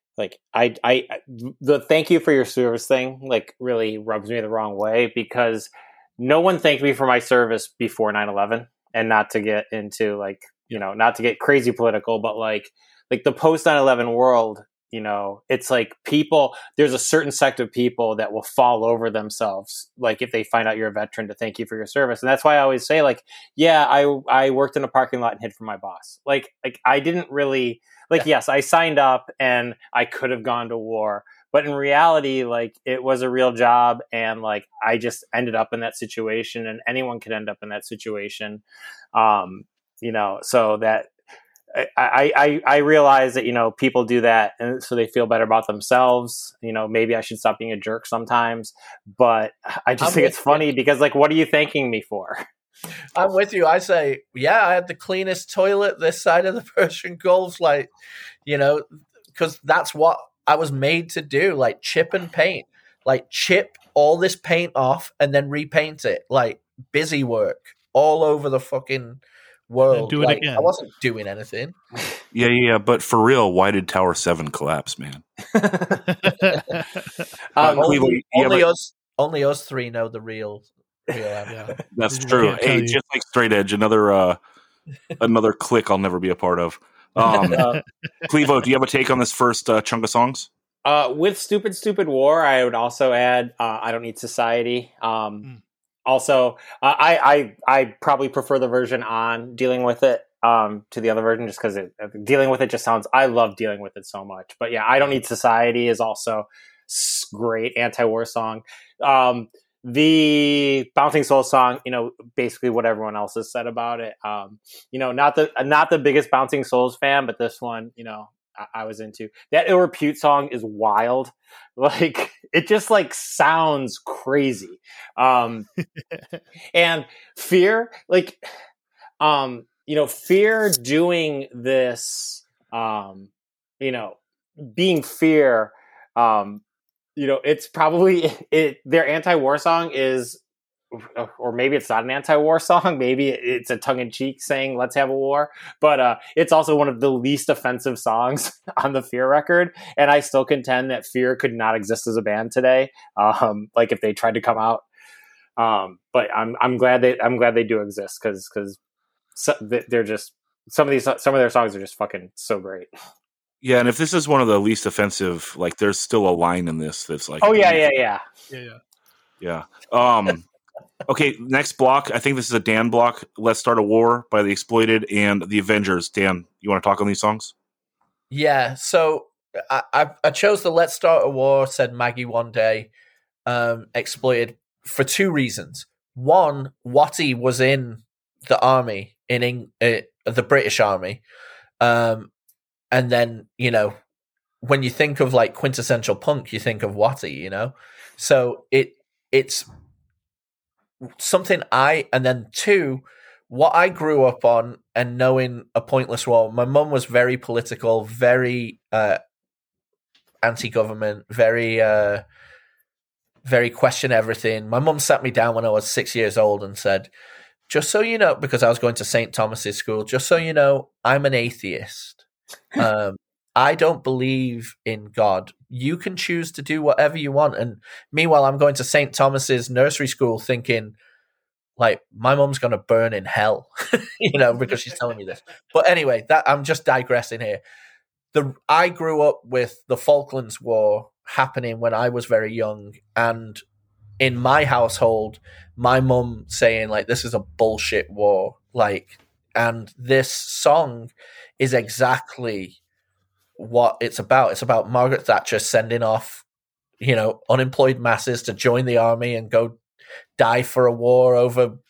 the thank you for your service thing, like really rubs me the wrong way because no one thanked me for my service before 9/11, and not to get into like, you know, not to get crazy political, but like the post 9/11 world, you know, it's like there's a certain sect of people that will fall over themselves, like if they find out you're a veteran, to thank you for your service. And that's why I always say, like, yeah, I worked in a parking lot and hid from my boss. Like I didn't really, like, yes, I signed up and I could have gone to war, but in reality, like it was a real job. And like, I just ended up in that situation, and anyone could end up in that situation. You know, so that, I realize that, you know, people do that and so they feel better about themselves. You know, maybe I should stop being a jerk sometimes, but I just think it's funny because, like, what are you thanking me for? I'm with you. I say, yeah, I had the cleanest toilet this side of the Persian Gulf, like, you know, because that's what I was made to do, like chip and paint, like chip all this paint off and then repaint it, like busy work all over the fucking world. Do it like, again. I wasn't doing anything. Yeah. But for real, why did Tower 7 collapse, man? Only us three know the real Yeah. That's true. Hey, just like Straight Edge, another clique I'll never be a part of. Clevo, do you have a take on this first chunk of songs? With Stupid War, I would also add I Don't Need Society. Also, I probably prefer the version on Dealing With It to the other version, just because Dealing With It just sounds, I love Dealing With It so much. But yeah, I Don't Need Society is also great anti-war song. The Bouncing Soul song, you know, basically what everyone else has said about it. You know, not the biggest Bouncing Souls fan, but this one, you know, I was into. That Ill Repute song is wild. Like, it just like sounds crazy. And Fear, like, you know, Fear doing this, you know, being Fear, you know, it's probably their anti-war song is, or maybe it's not an anti-war song. Maybe it's a tongue-in-cheek saying "Let's have a war," but it's also one of the least offensive songs on the Fear record. And I still contend that Fear could not exist as a band today, like if they tried to come out. But I'm glad they do exist because they're just some of their songs are just fucking so great. Yeah, and if this is one of the least offensive, like there's still a line in this that's like, oh yeah. Okay, next block. I think this is a Dan block. Let's Start a War by The Exploited and The Avengers. Dan, you want to talk on these songs? Yeah, so I chose the Let's Start a War, said Maggie one day, Exploited for two reasons. One, Watty was in the army, the British army. And then, you know, when you think of like quintessential punk, you think of Watty, you know? So it's something and then two, what I grew up on and knowing A Pointless War, my mum was very political, very anti-government, very question everything. My mum sat me down when I was 6 years old and said, just so you know, because I was going to St. Thomas's school, just so you know, I'm an atheist. I don't believe in God. You can choose to do whatever you want. And meanwhile, I'm going to St. Thomas's nursery school thinking, like, my mom's going to burn in hell, you know, because she's telling me this. But anyway, I'm just digressing here. I grew up with the Falklands War happening when I was very young. And in my household, my mum saying, like, this is a bullshit war. Like, and this song is exactly what it's about. It's about Margaret Thatcher sending off, you know, unemployed masses to join the army and go die for a war over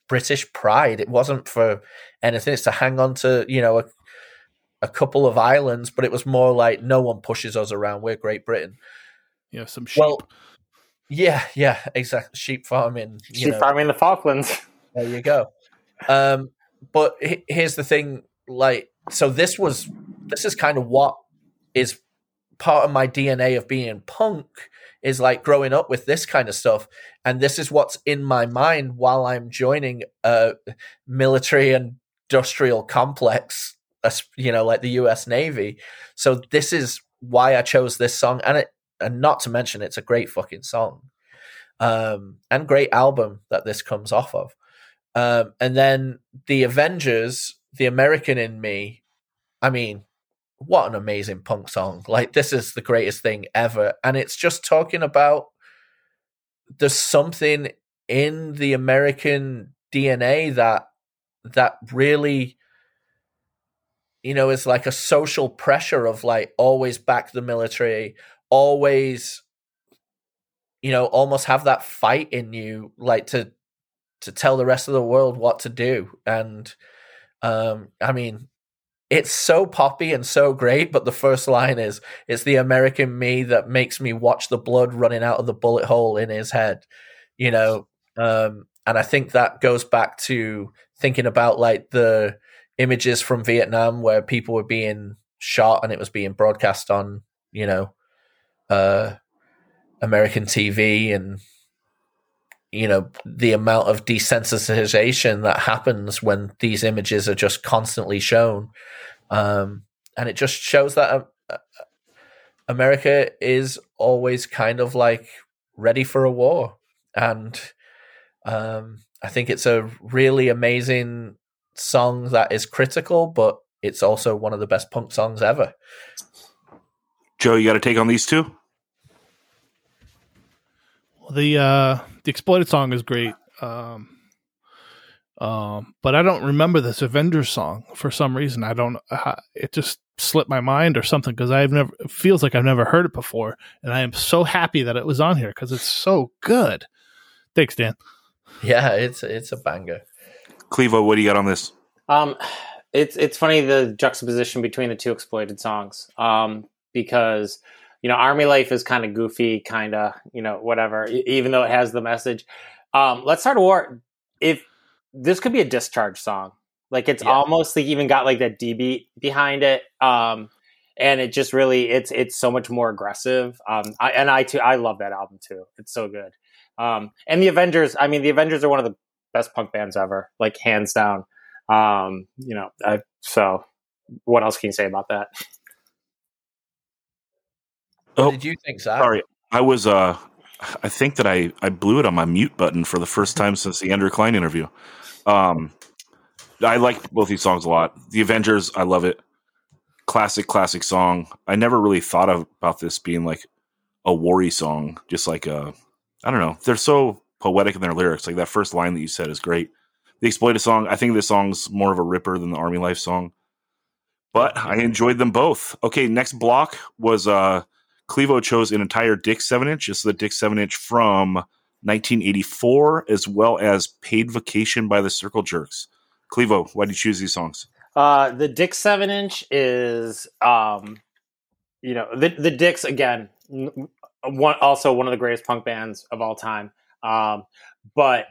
British pride. It wasn't for anything. It's to hang on to, you know, a couple of islands, but it was more like no one pushes us around. We're Great Britain. Yeah, some sheep. Well, yeah, exactly. Sheep farming. Sheep farming in the Falklands. There you go. But here's the thing, like, so this is kind of what is part of my DNA of being punk, is like growing up with this kind of stuff. And this is what's in my mind while I'm joining a military industrial complex, you know, like the US Navy. So this is why I chose this song. And not to mention, it's a great fucking song. And great album that this comes off of. And then the Avengers, The American in Me. I mean, what an amazing punk song. Like, this is the greatest thing ever. And it's just talking about there's something in the American DNA that really, you know, is like a social pressure of like always back the military, always, you know, almost have that fight in you, like to tell the rest of the world what to do. And I mean, it's so poppy and so great, but the first line is, it's the American me that makes me watch the blood running out of the bullet hole in his head, you know. And I think that goes back to thinking about like the images from Vietnam where people were being shot and it was being broadcast on, you know, American TV, and you know, the amount of desensitization that happens when these images are just constantly shown. And it just shows that America is always kind of like ready for a war. And I think it's a really amazing song that is critical, but it's also one of the best punk songs ever. Joe, you got a take on these two? The Exploited song is great, but I don't remember this Avengers song for some reason. I don't. It just slipped my mind or something, because it feels like I've never heard it before, and I am so happy that it was on here because it's so good. Thanks, Dan. Yeah, it's a banger. Clevo, what do you got on this? It's funny, the juxtaposition between the two Exploited songs, because, you know, Army Life is kind of goofy, kind of, you know, whatever, even though it has the message. Let's Start a War. If this could be a discharge song, like it's almost like even got like that D beat behind it. And it just really, it's so much more aggressive. I love that album too. It's so good. And the Avengers are one of the best punk bands ever, like hands down. You know, so what else can you say about that? What did you think, Zach? Sorry, I was. I think that I blew it on my mute button for the first time since the Andrew Klein interview. I like both these songs a lot. The Avengers, I love it. Classic song. I never really thought about this being like a war-y song. Just like I don't know. They're so poetic in their lyrics. Like that first line that you said is great. The Exploited song, I think this song's more of a ripper than the Army Life song. But I enjoyed them both. Okay, next block was Clevo chose an entire Dick 7-inch. It's the Dick 7-inch from 1984, as well as Paid Vacation by the Circle Jerks. Clevo, why did you choose these songs? The Dick 7-inch is, you know, the Dicks, again, also one of the greatest punk bands of all time. But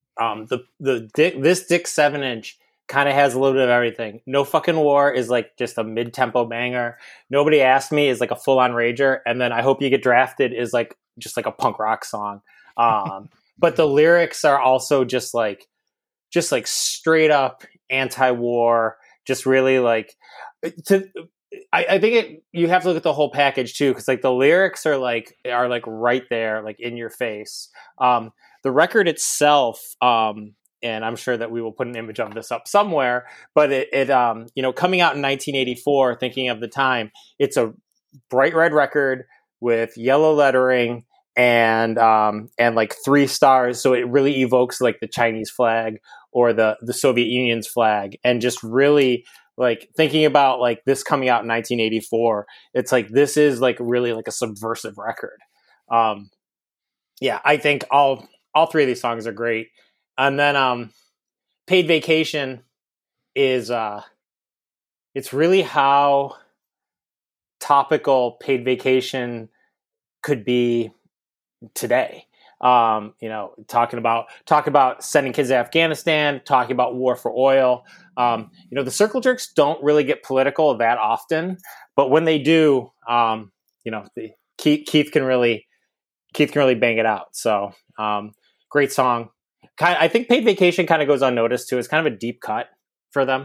this Dick 7-inch kind of has a little bit of everything. No Fucking War is like just a mid-tempo banger. Nobody Asked Me is like a full-on rager. And then I Hope You Get Drafted is like just like a punk rock song. But the lyrics are also just like straight up anti-war, just really like I think you have to look at the whole package too, because like the lyrics are like right there, like in your face. The record itself, and I'm sure that we will put an image of this up somewhere, but it you know, coming out in 1984, thinking of the time, it's a bright red record with yellow lettering and like 3 stars, so it really evokes like the Chinese flag or the Soviet Union's flag, and just really like thinking about like this coming out in 1984, it's like this is like really like a subversive record. Yeah, I think all 3 of these songs are great. And then Paid Vacation is it's really how topical Paid Vacation could be today. Talking about sending kids to Afghanistan, talking about war for oil. The Circle Jerks don't really get political that often, but when they do, Keith can really bang it out. So great song. I think Paid Vacation kind of goes unnoticed too. It's kind of a deep cut for them.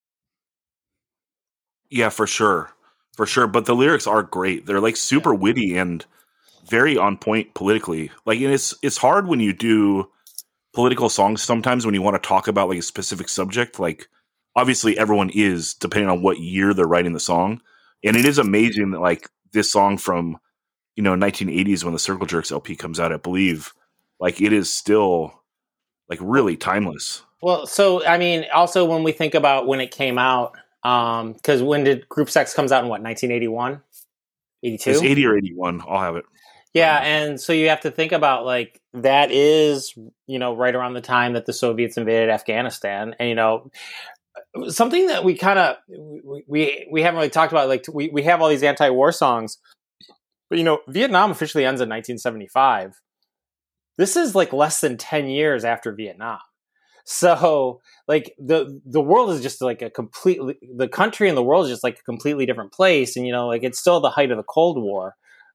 Yeah, for sure. But the lyrics are great. They're like super witty and very on point politically. Like, and it's hard when you do political songs sometimes when you want to talk about like a specific subject. Like, obviously everyone is, depending on what year they're writing the song. And it is amazing that like this song from, 1980s when the Circle Jerks LP comes out, I believe, like it is still like really timeless. Well, so, I mean, also when we think about when it came out, because when did Group Sex comes out in what, 1981? 82? It's 80 or 81. I'll have it. Yeah, and so you have to think about like that is, right around the time that the Soviets invaded Afghanistan, and something that we kind of we haven't really talked about. Like we have all these anti-war songs, but Vietnam officially ends in 1975. This is like less than 10 years after Vietnam. So like the world is just like the country and the world is just like a completely different place, and like it's still the height of the Cold War.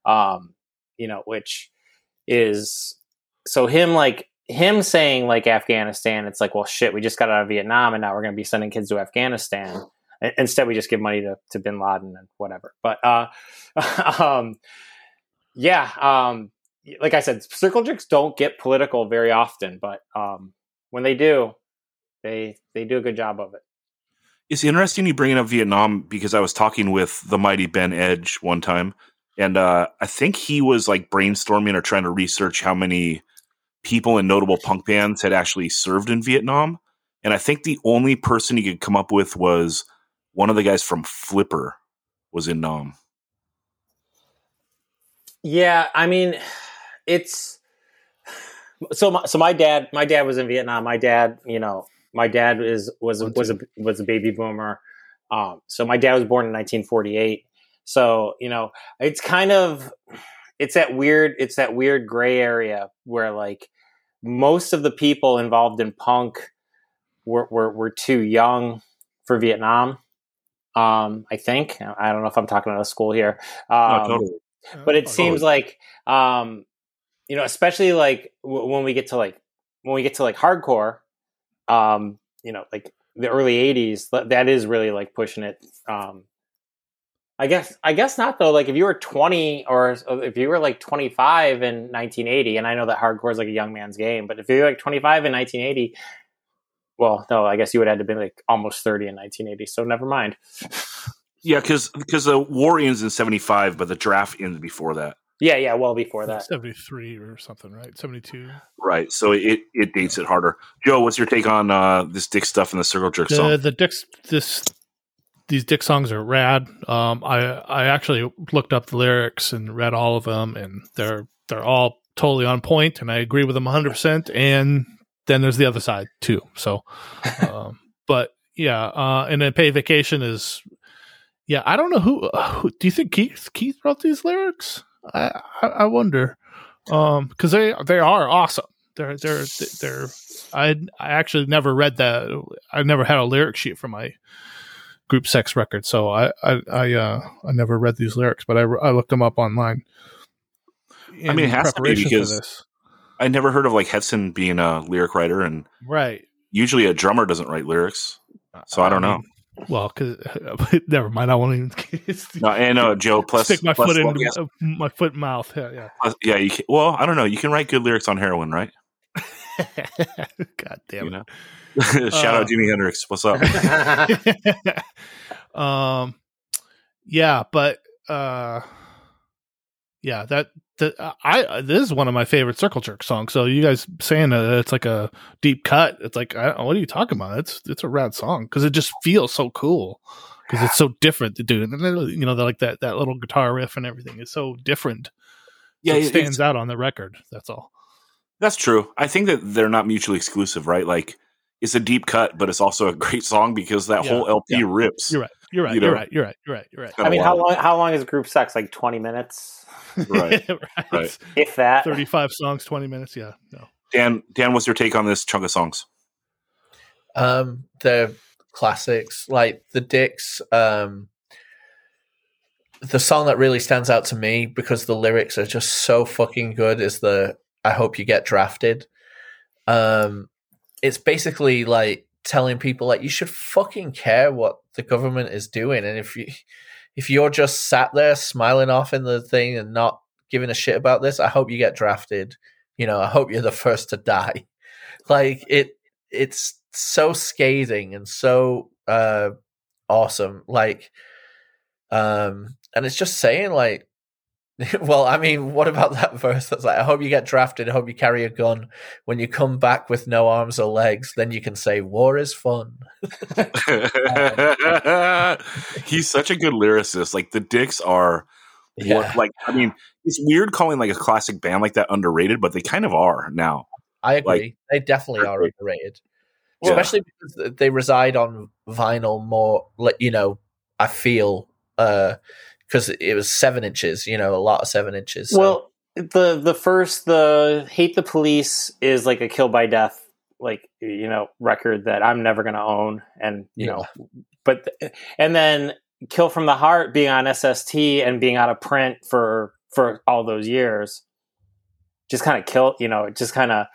Which is so him saying like Afghanistan, it's like, well, shit, we just got out of Vietnam and now we're going to be sending kids to Afghanistan. Instead, we just give money to bin Laden and whatever. But, like I said, Circle Jerks don't get political very often, but, when they do, they do a good job of it. It's interesting you bringing up Vietnam because I was talking with the mighty Ben Edge one time. And I think he was like brainstorming or trying to research how many people in notable punk bands had actually served in Vietnam. And I think the only person he could come up with was one of the guys from Flipper was in Nam. Yeah, I mean, it's so my dad was in Vietnam. My dad was a baby boomer. So my dad was born in 1948. So, it's that weird gray area where like most of the people involved in punk were too young for Vietnam. I think, I don't know if I'm talking out of school here. No, totally. But it seems like, especially like when we get to like hardcore, like the early 80s, that is really like pushing it. I guess not though. Like if you were 20 or if you were like 25 in 1980, and I know that hardcore is like a young man's game, but if you were like 25 in 1980, well, no, I guess you would have to be like almost 30 in 1980. So never mind. Yeah, because the war ends in 75, but the draft ends before that. Yeah, well before that. 73 or something, right? 72. Right, so it dates it harder. Joe, what's your take on this Dick stuff in the Circle Jerk song? These Dick songs are rad. I actually looked up the lyrics and read all of them, and they're all totally on point, and I agree with them 100%. And then there's the other side too. So, but yeah, and then Paid Vacation is, yeah. I don't know who do you think Keith wrote these lyrics? I wonder, because they are awesome. They're I actually never read that. I never had a lyric sheet for my Group Sex record, so I never read these lyrics, but I looked them up online. I mean, it has to be because I never heard of like Hetson being a lyric writer, and right. Usually a drummer doesn't write lyrics, so I don't know. Well, because never mind. I won't even. No, and Joe. Plus, stick my plus, foot in yes. my foot and mouth. Yeah. Yeah. You can, well, I don't know. You can write good lyrics on heroin, right? God damn it! Shout out Jimi Hendrix. What's up? Yeah, but yeah, this is one of my favorite Circle Jerk songs. So you guys saying that it's like a deep cut, it's like, what are you talking about? It's a rad song because it just feels so cool because it's so different to do. And then, they're like that little guitar riff and everything is so different. Yeah, so it stands out on the record. That's all. That's true. I think that they're not mutually exclusive, right? Like it's a deep cut, but it's also a great song because that whole LP rips. You're right. You're right. You know? You're right. I mean, how long is group sex? Like 20 minutes? Right. Right. If that. 35 songs, 20 minutes. Yeah. No. Dan, what's your take on this chunk of songs? The classics, like the Dicks. The song that really stands out to me because the lyrics are just so fucking good is the "I hope you get drafted." It's basically like telling people like you should fucking care what the government is doing, and if you're just sat there smiling off in the thing and not giving a shit about this, I hope you get drafted. You know, I hope you're the first to die. Like it's so scathing and so awesome. Like, and it's just saying like, well, I mean, what about that verse that's like, I hope you get drafted, I hope you carry a gun. When you come back with no arms or legs, then you can say war is fun. He's such a good lyricist. Like the Dicks are like, I mean, it's weird calling like a classic band like that underrated, but they kind of are now. I agree. Like, they definitely are underrated. Especially because they reside on vinyl more, you know, I feel, because it was 7 inches, you know, a lot of 7 inches. So. Well, the Hate the Police is like a Kill by Death, like, you know, record that I'm never going to own. And, you know, and then Kill from the Heart being on SST and being out of print for all those years, just kind of killed, you know, it just kind of,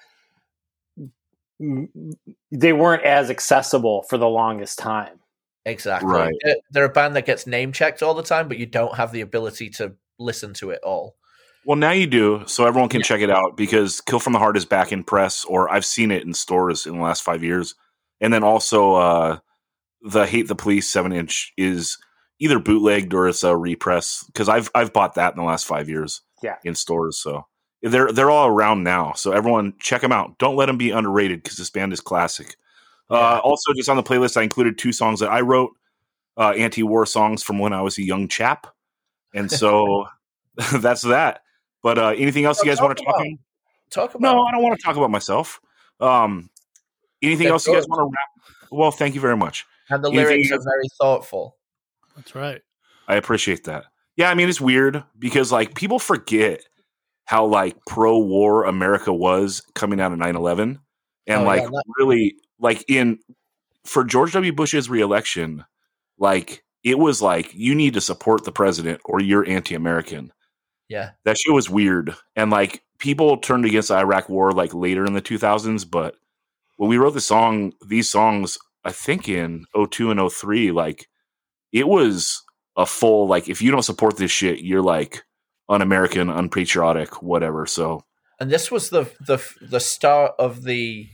they weren't as accessible for the longest time. Exactly. Right. They're a band that gets name checked all the time, but you don't have the ability to listen to it all. Well, now you do, so everyone can check it out because Kill from the Heart is back in press, or I've seen it in stores in the last 5 years. And then also the Hate the Police 7-inch is either bootlegged or it's a repress because I've bought that in the last 5 years in stores. So they're all around now. So everyone check them out. Don't let them be underrated because this band is classic. Also, just on the playlist, I included 2 songs that I wrote, anti-war songs from when I was a young chap. And so that's that. But anything else you guys want to talk about? No, I don't want to talk about myself. Anything else you guys want to wrap? Well, thank you very much. And the lyrics are very thoughtful. That's right. I appreciate that. Yeah, I mean, it's weird because like people forget how like pro-war America was coming out of 9/11. And really like for George W. Bush's reelection, like it was like you need to support the president or you're anti-American. Yeah. That shit was weird. And like people turned against the Iraq war like later in the 2000s, but when we wrote these songs, I think in 02 and 03, like it was a full, like if you don't support this shit, you're like un-American, unpatriotic, whatever. So, and this was the start of the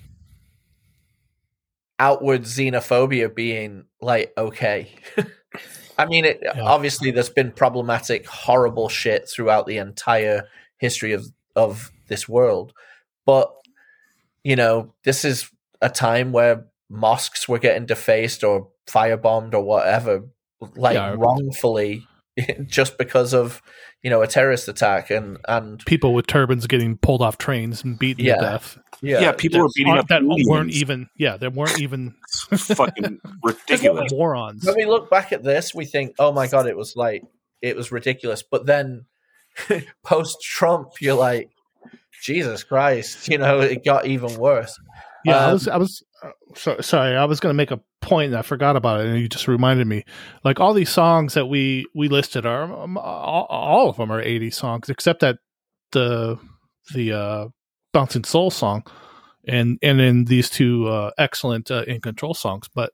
outward xenophobia being like, okay. I mean, obviously there's been problematic, horrible shit throughout the entire history of this world. But, you know, this is a time where mosques were getting defaced or firebombed or whatever, like wrongfully, just because of, you know, a terrorist attack and people with turbans getting pulled off trains and beaten to death. Yeah, people were beating up that Indians. They weren't even fucking ridiculous morons. When we look back at this, we think, oh my God, it was ridiculous. But then post-Trump, you're like, Jesus Christ, you know, it got even worse. Yeah, sorry, I was going to make a point and I forgot about it, and you just reminded me. Like all these songs that we listed are all of them are 80s songs, except that the Bouncing Soul song, and in these 2 excellent In Control songs. But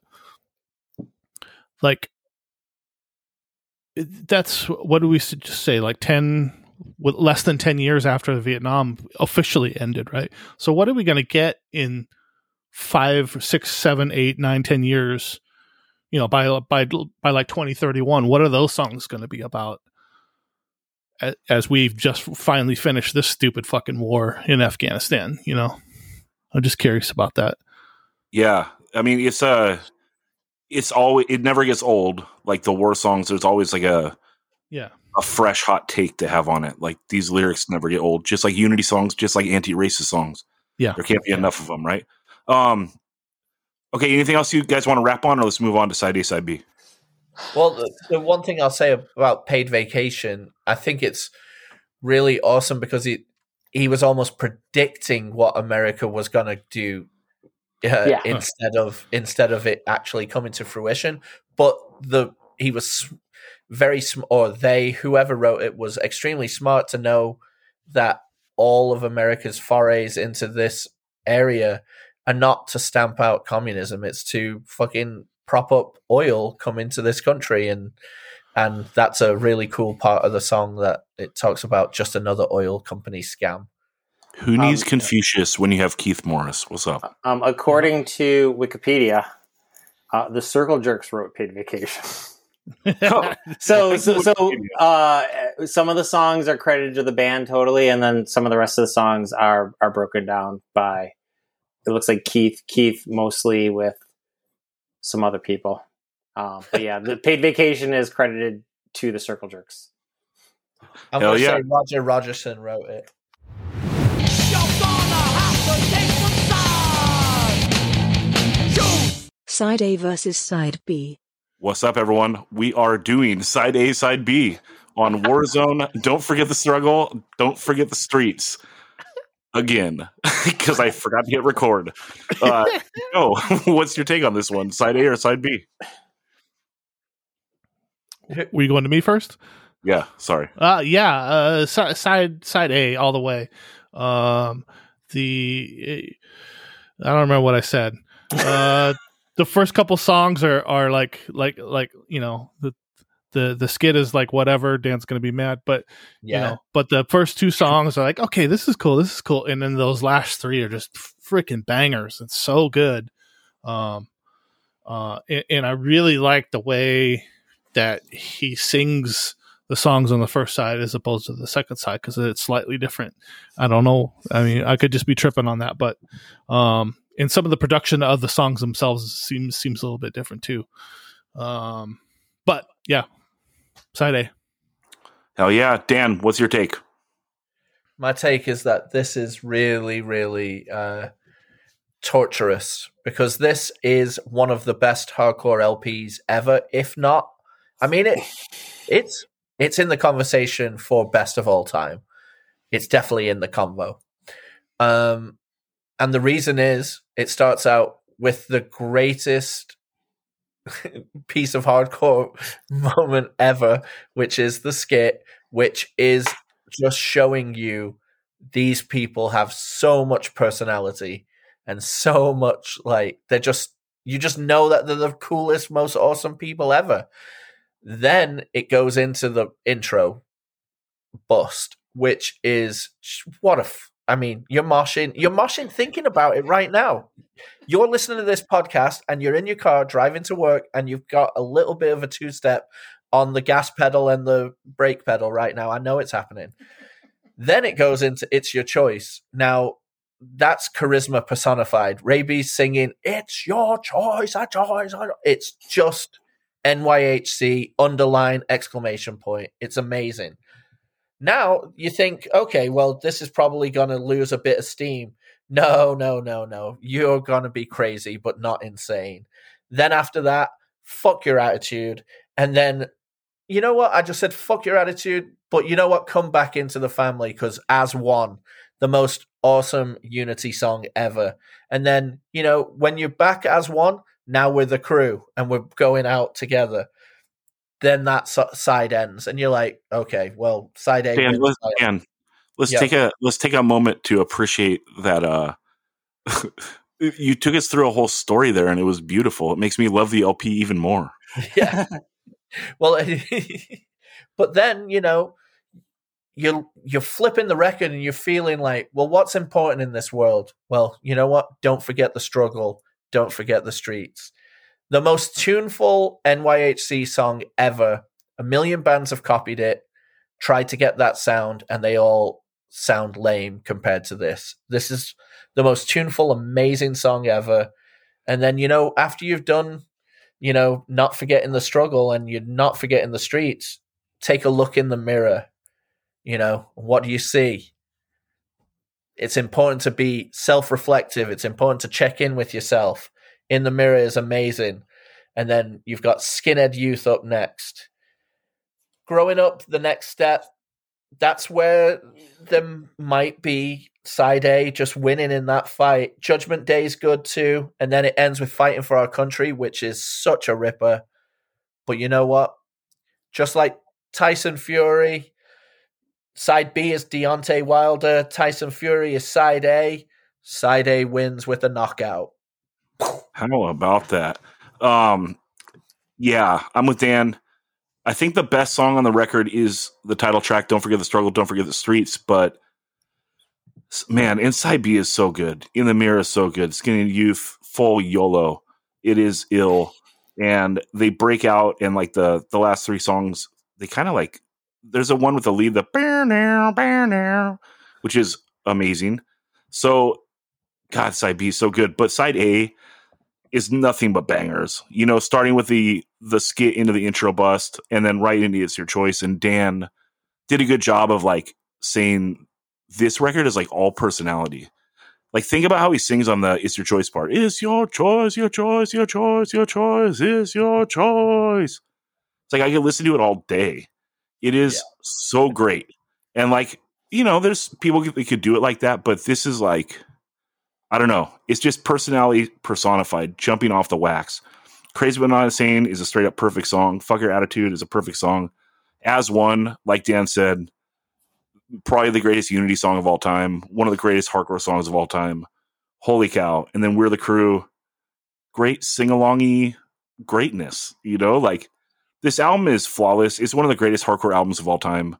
like that's what do we just say? Like less than 10 years after Vietnam officially ended, right? So what are we going to get in 5, 6, 7, 8, 9, 10 years? You know, by like 2031, what are those songs going to be about? As we've just finally finished this stupid fucking war in Afghanistan, you know, I'm just curious about that. Yeah, I mean, it never gets old. Like the war songs, there's always like a fresh hot take to have on it. Like these lyrics never get old. Just like unity songs, just like anti-racist songs. Yeah, there can't be enough of them, right? Okay, anything else you guys want to wrap on, or let's move on to side A, side B? Well, the one thing I'll say about Paid Vacation, I think it's really awesome because he was almost predicting what America was going to do instead of it actually coming to fruition. But he was very or they, whoever wrote it, was extremely smart to know that all of America's forays into this area are not to stamp out communism. It's to fucking prop up oil come into this country, and that's a really cool part of the song that it talks about just another oil company scam. Who needs Confucius when you have Keith Morris? What's up? According to Wikipedia, the Circle Jerks wrote Paid Vacation. So some of the songs are credited to the band totally, and then some of the rest of the songs are broken down by, it looks like Keith mostly with some other people. But yeah, the Paid Vacation is credited to the Circle Jerks. I'm going to say Roger Rogerson wrote it. Side A versus Side B. What's up, everyone? We are doing Side A, Side B on Warzone. Don't forget the struggle. Don't forget the streets. Again, because I forgot to hit record. What's your take on this one? Side A or Side B? Were you going to me first? Yeah, sorry. Side A all the way. I don't remember what I said. The first couple songs are like you know, the skit is like whatever, Dan's gonna be mad, but you know, but the first two songs are like, okay, this is cool, and then those last three are just freaking bangers. It's so good. And I really like the way that he sings the songs on the first side as opposed to the second side, because it's slightly different. I don't know. I mean, I could just be tripping on that, but and some of the production of the songs themselves seems a little bit different too. But yeah, Side A. Hell yeah. Dan, what's your take? My take is that this is really, really torturous, because this is one of the best hardcore LPs ever. If not, I mean, it's in the conversation for best of all time. It's definitely in the combo. And the reason is it starts out with the greatest piece of hardcore moment ever, which is the skit, which is just showing you these people have so much personality and so much, like, you just know that they're the coolest, most awesome people ever. Then it goes into the intro bust, which is I mean, you're moshing thinking about it right now. You're listening to this podcast and you're in your car driving to work and you've got a little bit of a two-step on the gas pedal and the brake pedal right now. I know it's happening. Then it goes into It's Your Choice. Now, that's charisma personified. Ray B's singing, "It's your choice, a choice." It's just NYHC, underline, exclamation point. It's amazing. Now you think, okay, well, this is probably going to lose a bit of steam. No. You're going to be crazy, but not insane. Then after that, fuck your attitude. And then, you know what? I just said, fuck your attitude. But you know what? Come back into the family, because As One, the most awesome Unity song ever. And then, you know, when you're back as one, now we're the crew and we're going out together. Then that side ends, and you're like, okay, well, side A. Let's take a moment to appreciate that. You took us through a whole story there, and it was beautiful. It makes me love the LP even more. Yeah. Well, but then, you know, you're flipping the record, and you're feeling like, well, what's important in this world? Well, you know what? Don't forget the struggle. Don't forget the streets. The most tuneful NYHC song ever. 1 million bands have copied it, tried to get that sound, and they all sound lame compared to this. This is the most tuneful, amazing song ever. And then, you know, after you've done, you know, not forgetting the struggle and you're not forgetting the streets, take a look in the mirror. You know, what do you see? It's important to be self-reflective. It's important to check in with yourself. In the Mirror is amazing. And then you've got Skinhead Youth up next. Growing Up, the next step, that's where there might be side A just winning in that fight. Judgment Day is good too. And then it ends with Fighting for Our Country, which is such a ripper. But you know what? Just like Tyson Fury, side B is Deontay Wilder. Tyson Fury is side A. Side A wins with a knockout. How about that? Yeah, I'm with Dan. I think the best song on the record is the title track, Don't Forget the Struggle, Don't Forget the Streets. But, man, Inside B is so good. In the Mirror is so good. Skinny Youth, full YOLO. It is ill. And they break out, and like the last three songs, they kind of like, there's a one with the lead, the bear now, which is amazing. So, God, side B is so good. But side A is nothing but bangers. You know, starting with the skit into the intro bust, and then right into It's Your Choice. And Dan did a good job of like saying this record is like all personality. Like, think about how he sings on the It's Your Choice part. It's your choice, your choice, your choice, your choice, it's your choice. It's like I could listen to it all day. It is so great. And like, you know, there's people that could do it like that, but this is like, I don't know. It's just personality personified, jumping off the wax. Crazy But Not Insane is a straight up perfect song. Fuck Your Attitude is a perfect song. As One, like Dan said, probably the greatest Unity song of all time. One of the greatest hardcore songs of all time. Holy cow. And then We're the Crew. Great sing-along-y greatness. You know, like this album is flawless. It's one of the greatest hardcore albums of all time.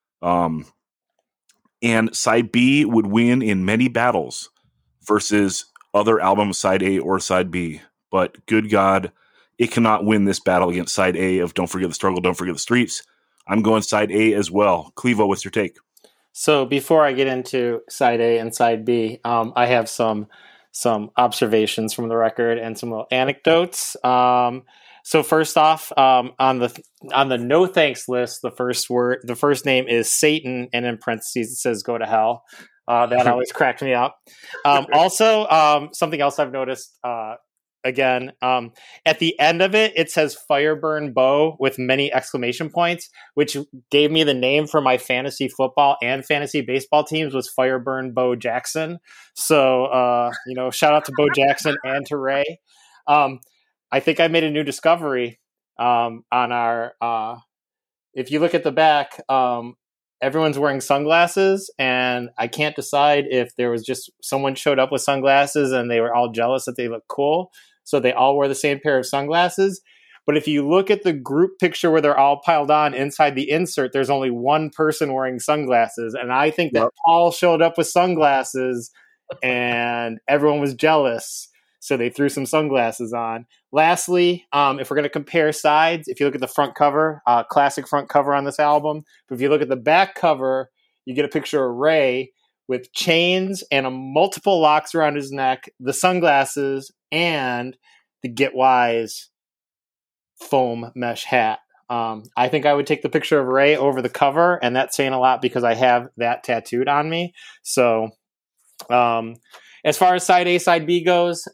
And side B would win in many battles versus other albums, side A or side B. But good God, it cannot win this battle against side A of Don't Forget the Struggle, Don't Forget the Streets. I'm going side A as well. Clevo, what's your take? So before I get into side A and side B, I have some observations from the record and some little anecdotes. So first off, on the no thanks list, the first name is Satan, and in parentheses it says "Go to hell." That always cracked me up. Also, something else I've noticed. Again, at the end of it, it says Fireburn Bo with many exclamation points, which gave me the name for my fantasy football and fantasy baseball teams was Fireburn Bo Jackson. So, shout out to Bo Jackson and to Ray. I think I made a new discovery on our, if you look at the back, everyone's wearing sunglasses, and I can't decide if there was just someone showed up with sunglasses and they were all jealous that they look cool. So they all wear the same pair of sunglasses. But if you look at the group picture where they're all piled on inside the insert, there's only one person wearing sunglasses. And I think that Paul showed up with sunglasses and everyone was jealous. So they threw some sunglasses on. Lastly, if we're going to compare sides, if you look at the front cover, classic front cover on this album, but if you look at the back cover, you get a picture of Ray with chains and a multiple locks around his neck, the sunglasses, and the Get Wise foam mesh hat. I think I would take the picture of Ray over the cover, and that's saying a lot because I have that tattooed on me. So as far as side A, side B goes,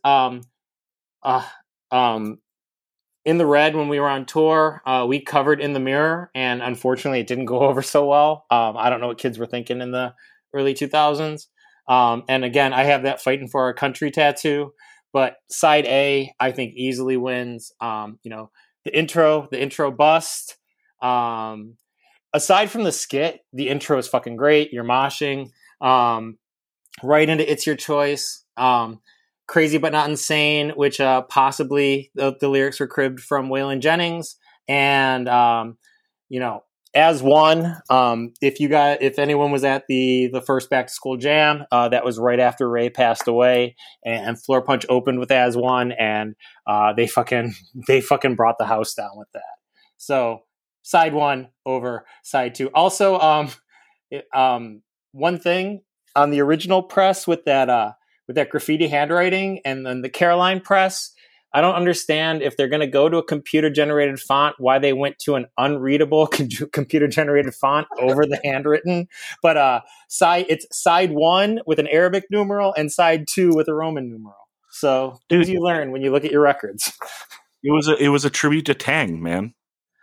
In the Red, when we were on tour, we covered In the Mirror, and unfortunately it didn't go over so well. I don't know what kids were thinking in the early 2000s. And again, I have that Fighting for Our Country tattoo, but side A, I think easily wins. The intro bust. Aside from the skit, the intro is fucking great. You're moshing. Right into It's Your Choice. Crazy But Not Insane, which possibly the lyrics were cribbed from Waylon Jennings. And, As One, if anyone was at the first Back to School Jam, that was right after Ray passed away, and Floor Punch opened with As One, and they fucking brought the house down with that. So side one over side two. Also, one thing on the original press with that graffiti handwriting, and then the Caroline press, I don't understand if they're going to go to a computer-generated font, why they went to an unreadable computer-generated font over the handwritten. But it's side one with an Arabic numeral and side two with a Roman numeral. So things you learn when you look at your records. It was a tribute to Tang, man.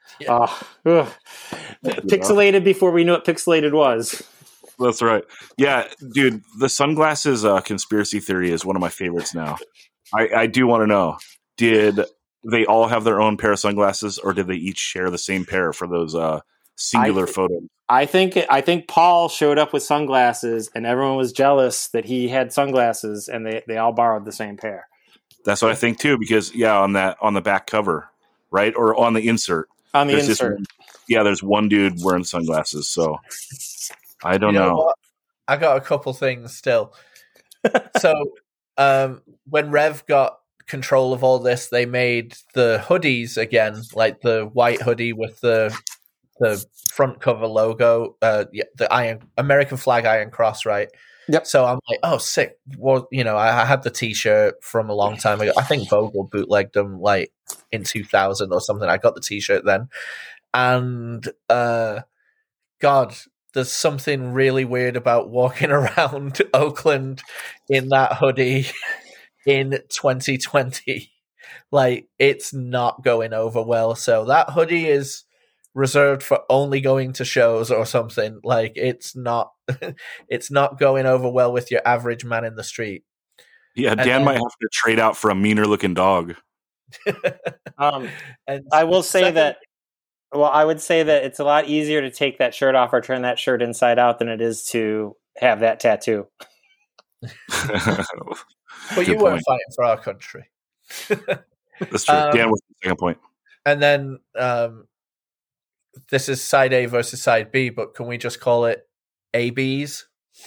Pixelated before we knew what pixelated was. That's right. Yeah, dude, the sunglasses conspiracy theory is one of my favorites now. I do want to know, did they all have their own pair of sunglasses, or did they each share the same pair for those singular photos? I think Paul showed up with sunglasses, and everyone was jealous that he had sunglasses, and they all borrowed the same pair. That's what I think too, because on the back cover, right, or on the insert. On the insert, there's one dude wearing sunglasses. So I don't know. What? I got a couple things still. So when Rev got control of all this, they made the hoodies again, like the white hoodie with the front cover logo, the American flag iron cross, right? Yep. So I'm like, oh, sick. Well, I had the T-shirt from a long time ago. I think Vogel bootlegged them like in 2000 or something. I got the T-shirt then, and God, there's something really weird about walking around Oakland in that hoodie in 2020. Like, it's not going over well. So that hoodie is reserved for only going to shows or something. Like, it's not going over well with your average man in the street. Yeah, Dan might have to trade out for a meaner looking dog. And I will say that. Well, I would say that it's a lot easier to take that shirt off or turn that shirt inside out than it is to have that tattoo. But you weren't fighting for our country. That's true. Dan, what's the second point? And then this is side A versus side B, but can we just call it ABs?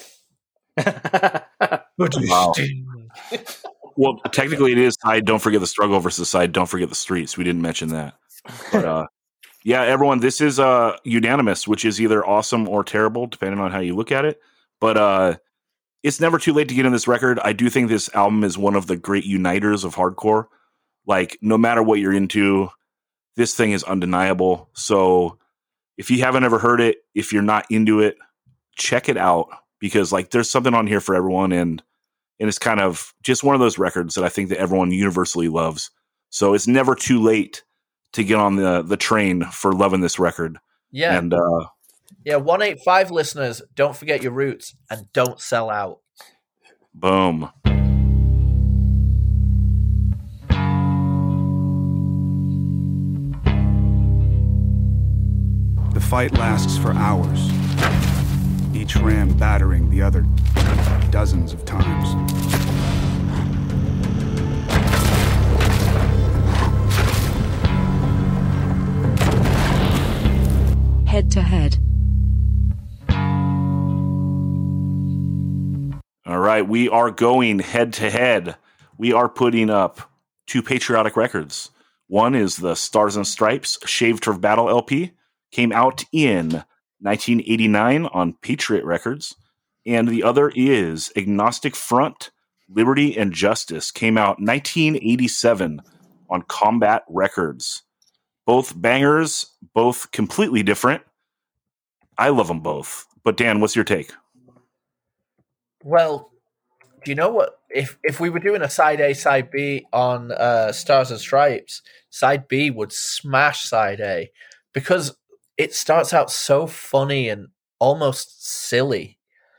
Wow. Well, technically it is side Don't Forget the Struggle versus side Don't Forget the Streets. We didn't mention that. But yeah, everyone, this is unanimous, which is either awesome or terrible, depending on how you look at it. But it's never too late to get in this record. I do think this album is one of the great uniters of hardcore. Like, no matter what you're into, this thing is undeniable. So if you haven't ever heard it, if you're not into it, check it out, because like there's something on here for everyone, and it's kind of just one of those records that I think that everyone universally loves. So it's never too late to get on the train for loving this record. Yeah. And 185 listeners, don't forget your roots and don't sell out. Boom. The fight lasts for hours, each ram battering the other dozens of times. Head to head. All right, we are going head to head. We are putting up two patriotic records. One is the Stars and Stripes Shaved for Battle LP, came out in 1989 on Patriot Records. And the other is Agnostic Front, Liberty and Justice, came out 1987 on Combat Records. Both bangers, both completely different. I love them both. But Dan, what's your take? Well, do you know what? If we were doing a side A, side B on Stars and Stripes, side B would smash side A, because it starts out so funny and almost silly.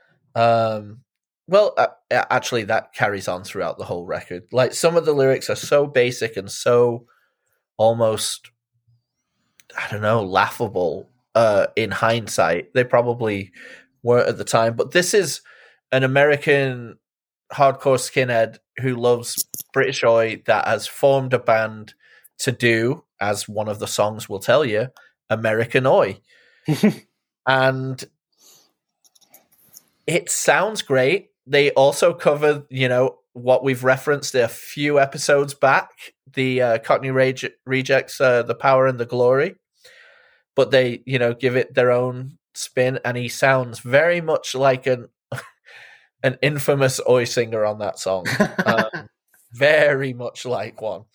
Actually, that carries on throughout the whole record. Like, some of the lyrics are so basic and so almost, I don't know, laughable in hindsight. They probably weren't at the time, but this is an American hardcore skinhead who loves British Oi that has formed a band to do, as one of the songs will tell you, American Oi. And it sounds great. They also cover, what we've referenced a few episodes back, the Cockney Rejects, The Power and the Glory. But they, give it their own spin, and he sounds very much like an infamous Oi singer on that song. Very much like one.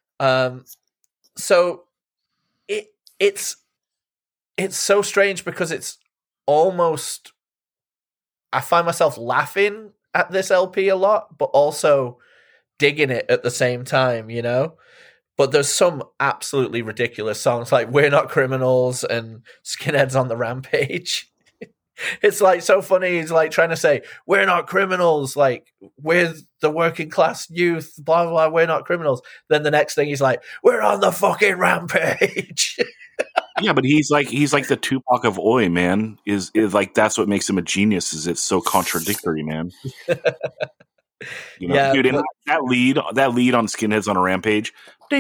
So it's so strange, because it's almost, I find myself laughing at this LP a lot, but also digging it at the same time, you know? But there's some absolutely ridiculous songs like We're Not Criminals and Skinheads on the Rampage. It's like so funny. He's like trying to say, we're not criminals, like we're the working class youth, blah, blah, blah, we're not criminals. Then the next thing he's like, we're on the fucking rampage. Yeah, but he's like the Tupac of Oi, man. Is like that's what makes him a genius, is it's so contradictory, man. You know, Yeah, dude, and but- that lead on Skinheads on a Rampage.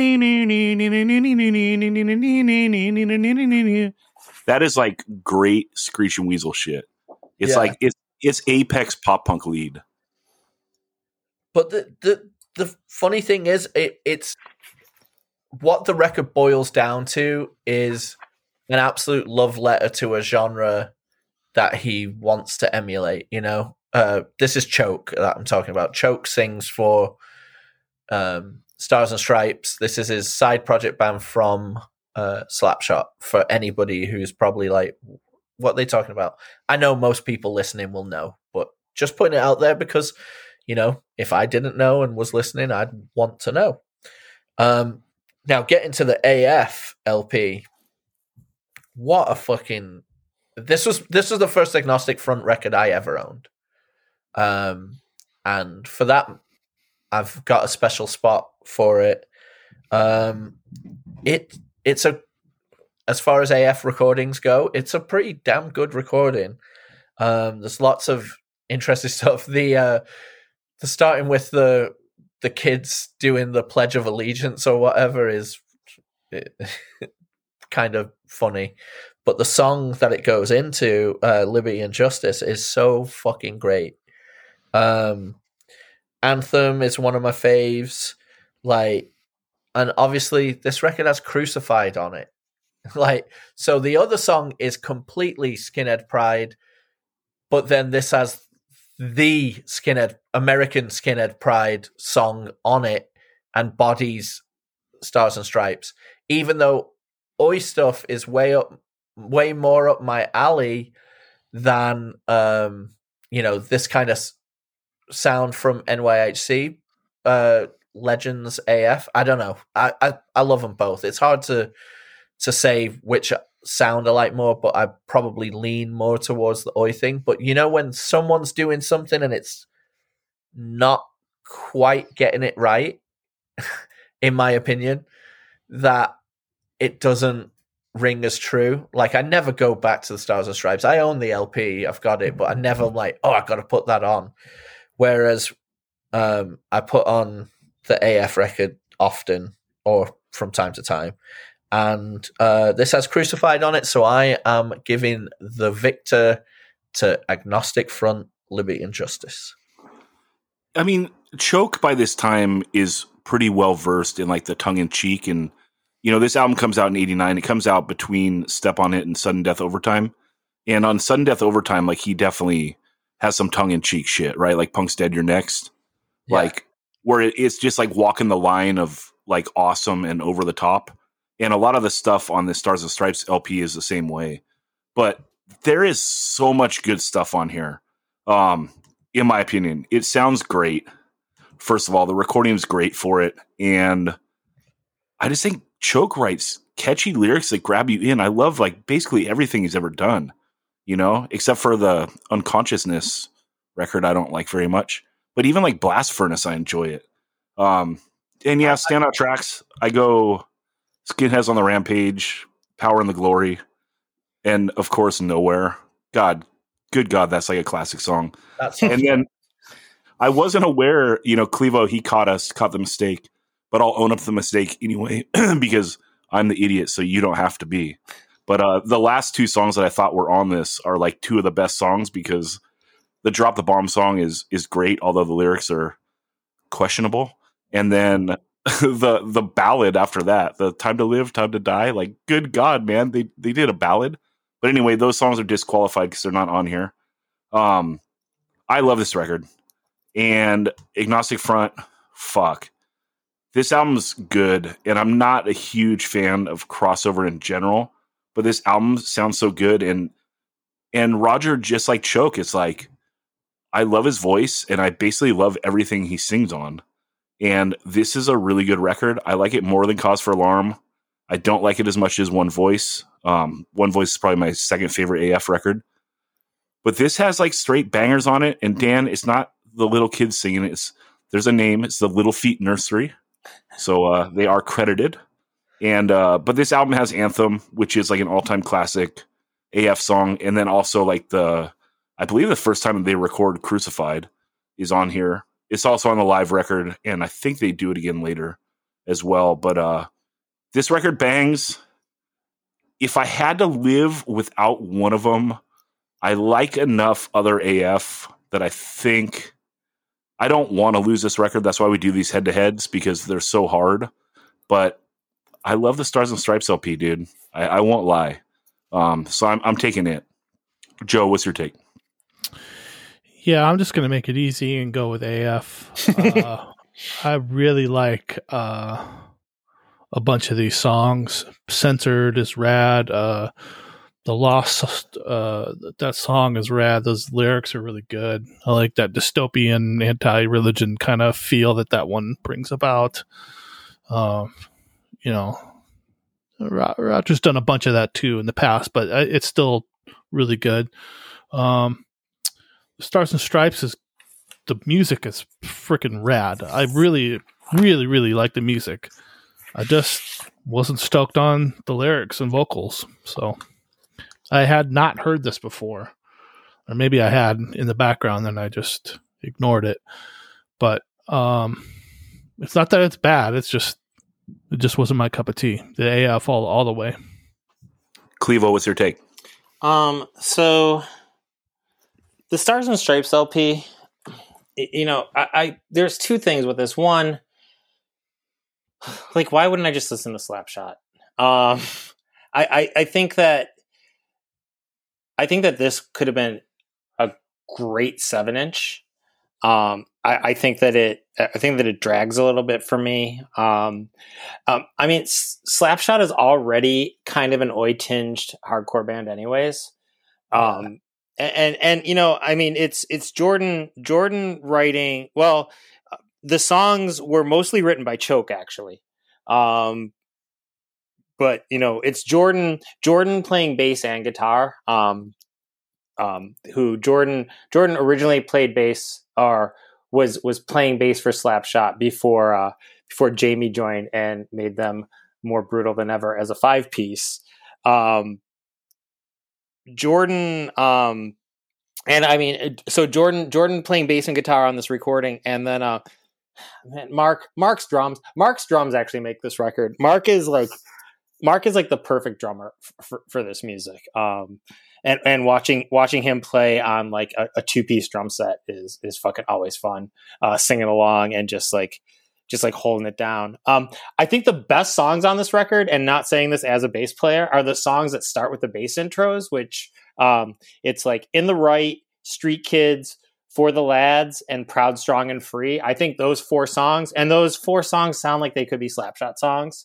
That is like great Screech and Weasel shit. It's Yeah. like it's apex pop punk lead. But the funny thing is, it's what the record boils down to is an absolute love letter to a genre that he wants to emulate. You know, this is Choke that I'm talking about. Choke sings for Stars and Stripes. This is his side project band from Slapshot. For anybody who's probably like, what are they talking about? I know most people listening will know, but just putting it out there because, you know, if I didn't know and was listening, I'd want to know. Now, getting to the AF LP, what a fucking... This was the first Agnostic Front record I ever owned. And for that, I've got a special spot for it. It's a, as far as AF recordings go, it's a pretty damn good recording. There's lots of interesting stuff. The starting with the kids doing the Pledge of Allegiance or whatever is kind of funny. But the song that it goes into, Liberty and Justice, is so fucking great. Anthem is one of my faves. Like, and obviously this record has Crucified on it. Like, so the other song is completely Skinhead Pride, but then this has the American Skinhead Pride song on it and bodies Stars and Stripes. Even though Oi stuff is way more up my alley than you know, this kind of sound from NYHC, Legends AF. I don't know. I love them both. It's hard to say which sound I like more, but I probably lean more towards the Oi thing. But you know, when someone's doing something and it's not quite getting it right, in my opinion, that it doesn't ring as true. Like, I never go back to the Stars and Stripes. I own the LP, I've got it, but I never like, oh, I've got to put that on. Whereas I put on the AF record often or from time to time. And this has Crucified on it, so I am giving the victor to Agnostic Front, Liberty and Justice. I mean, Choke by this time is pretty well versed in like the tongue in cheek, and you know, this album comes out in '89. It comes out between Step on It and Sudden Death Overtime. And on Sudden Death Overtime, like, he definitely has some tongue in cheek shit, right? Like Punk's Dead, You're Next. Yeah. Like, where it's just like walking the line of like awesome and over the top. And a lot of the stuff on the Stars and Stripes LP is the same way. But there is so much good stuff on here. In my opinion, it sounds great. First of all, the recording is great for it. And I just think Choke writes catchy lyrics that grab you in. I love like basically everything he's ever done, you know, except for the Unconsciousness record I don't like very much. But even like Blast Furnace, I enjoy it. And yeah, standout tracks, I go Skinheads on the Rampage, Power and the Glory, and of course Nowhere. God, good God, that's like a classic song. And then I wasn't aware, you know, Clevo, he caught the mistake, but I'll own up to the mistake anyway because I'm the idiot, so you don't have to be. But the last two songs that I thought were on this are like two of the best songs, because the Drop the Bomb song is great, although the lyrics are questionable. And then the ballad after that, the Time to Live, Time to Die, like, good God, man, they did a ballad. But anyway, those songs are disqualified because they're not on here. I love this record. And Agnostic Front, fuck. This album's good, and I'm not a huge fan of crossover in general, but this album sounds so good. And Roger, just like Choke, it's like, I love his voice, and I basically love everything he sings on. And this is a really good record. I like it more than Cause for Alarm. I don't like it as much as One Voice. One Voice is probably my second favorite AF record. But this has like straight bangers on it. And Dan, it's not the little kids singing it. There's a name. It's the Little Feet Nursery. So they are credited. And but this album has Anthem, which is like an all-time classic AF song. And then also like I believe the first time they record Crucified is on here. It's also on the live record, and I think they do it again later as well. But this record bangs. If I had to live without one of them, I like enough other AF that I think I don't want to lose this record. That's why we do these head-to-heads, because they're so hard. But I love the Stars and Stripes LP, dude. I won't lie. So I'm taking it. Joe, what's your take? Yeah, I'm just going to make it easy and go with AF. I really like a bunch of these songs. Censored is rad. The Lost, that song is rad. Those lyrics are really good. I like that dystopian, anti-religion kind of feel that one brings about. Roger's done a bunch of that too in the past, but it's still really good. Stars and Stripes the music is freaking rad. I really, really, really like the music. I just wasn't stoked on the lyrics and vocals. So I had not heard this before, or maybe I had in the background and I just ignored it. But it's not that it's bad. It just wasn't my cup of tea. The AF all the way. Clevo, what's your take? So the Stars and Stripes LP, I there's two things with this. One, like, why wouldn't I just listen to Slapshot? I think that this could have been a great 7-inch. I think that it drags a little bit for me. I mean, Slapshot is already kind of an oi-tinged hardcore band, anyways. And I mean, it's Jordan writing. Well, the songs were mostly written by Choke, actually. But it's Jordan playing bass and guitar. Who Jordan originally played bass, or was playing bass for Slapshot before Jamie joined and made them more brutal than ever as a 5-piece. Jordan, and I mean, so Jordan playing bass and guitar on this recording, and then Mark's drums actually make this record. Mark is like the perfect drummer for this music. And watching him play on like a 2-piece drum set is fucking always fun. Singing along and just like holding it down. I think the best songs on this record, and not saying this as a bass player, are the songs that start with the bass intros, which it's like In the Right, Street Kids, For the Lads, and Proud, Strong, and Free. I think those 4 songs sound like they could be Slapshot songs.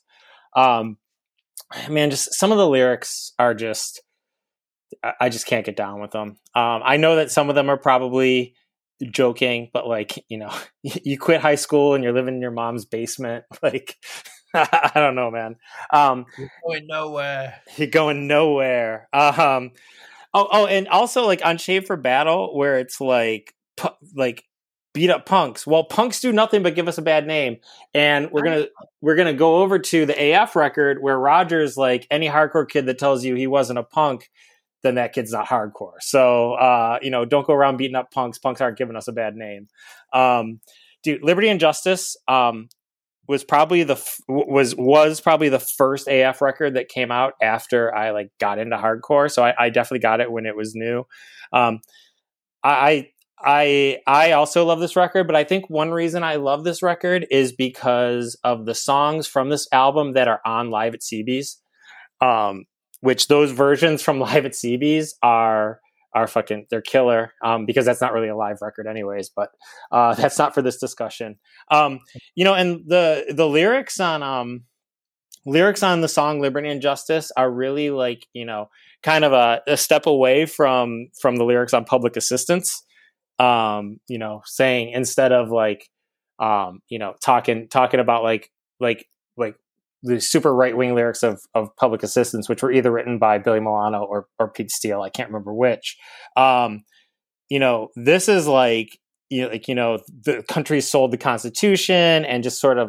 Man, just some of the lyrics are just, I just can't get down with them. I know that some of them are probably joking, but like, you quit high school and you're living in your mom's basement. Like, I don't know, man. You're going nowhere. You're going nowhere. And also like on Shave for Battle, where it's like beat up punks. Well, punks do nothing but give us a bad name. And we're gonna go over to the AF record where Roger's like, any hardcore kid that tells you he wasn't a punk, then that kid's not hardcore. So, don't go around beating up punks. Punks aren't giving us a bad name. Dude, Liberty and Justice was probably the first AF record that came out after I like got into hardcore. So I definitely got it when it was new. I also love this record, but I think one reason I love this record is because of the songs from this album that are on Live at CB's. Which those versions from Live at CB's are fucking, they're killer, because that's not really a live record anyways, but that's not for this discussion. And the lyrics on the song Liberty and Justice are really like, kind of a step away from the lyrics on Public Assistance. Saying instead of like, talking about like the super right wing lyrics of Public Assistance, which were either written by Billy Milano or Pete Steele. I can't remember which. This is like the country sold the Constitution, and just sort of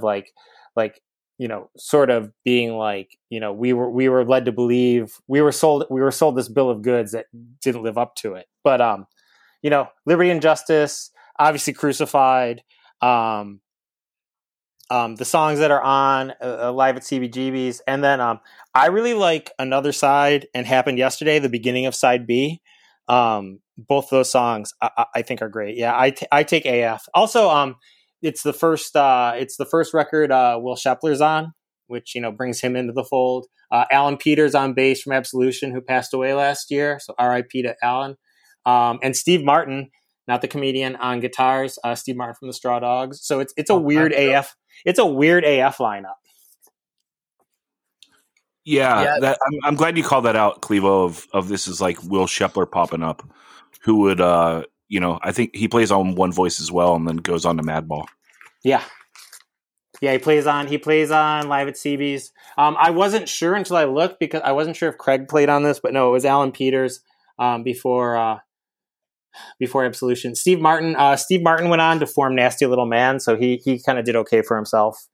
sort of being like, we were led to believe we were sold this bill of goods that didn't live up to it. But Liberty and Justice, obviously Crucified, the songs that are on Live at CBGB's, and then I really like Another Side and Happened Yesterday, the beginning of Side B. Both those songs I think are great. Yeah, I take AF. Also, it's the first record Will Shepler's on, which brings him into the fold. Alan Peters on bass from Absolution, who passed away last year, so R.I.P. to Alan. And Steve Martin, not the comedian, on guitars. Steve Martin from the Straw Dogs. So it's a weird AF. It's a weird AF lineup. Yeah. I'm glad you called that out, Clevo. Of this is like Will Shepler popping up, who would I think he plays on One Voice as well, and then goes on to Madball. Yeah, he plays on Live at CB's. I wasn't sure until I looked, because I wasn't sure if Craig played on this, but no, it was Alan Peters before Absolution. Steve Martin went on to form Nasty Little Man, so he kind of did okay for himself.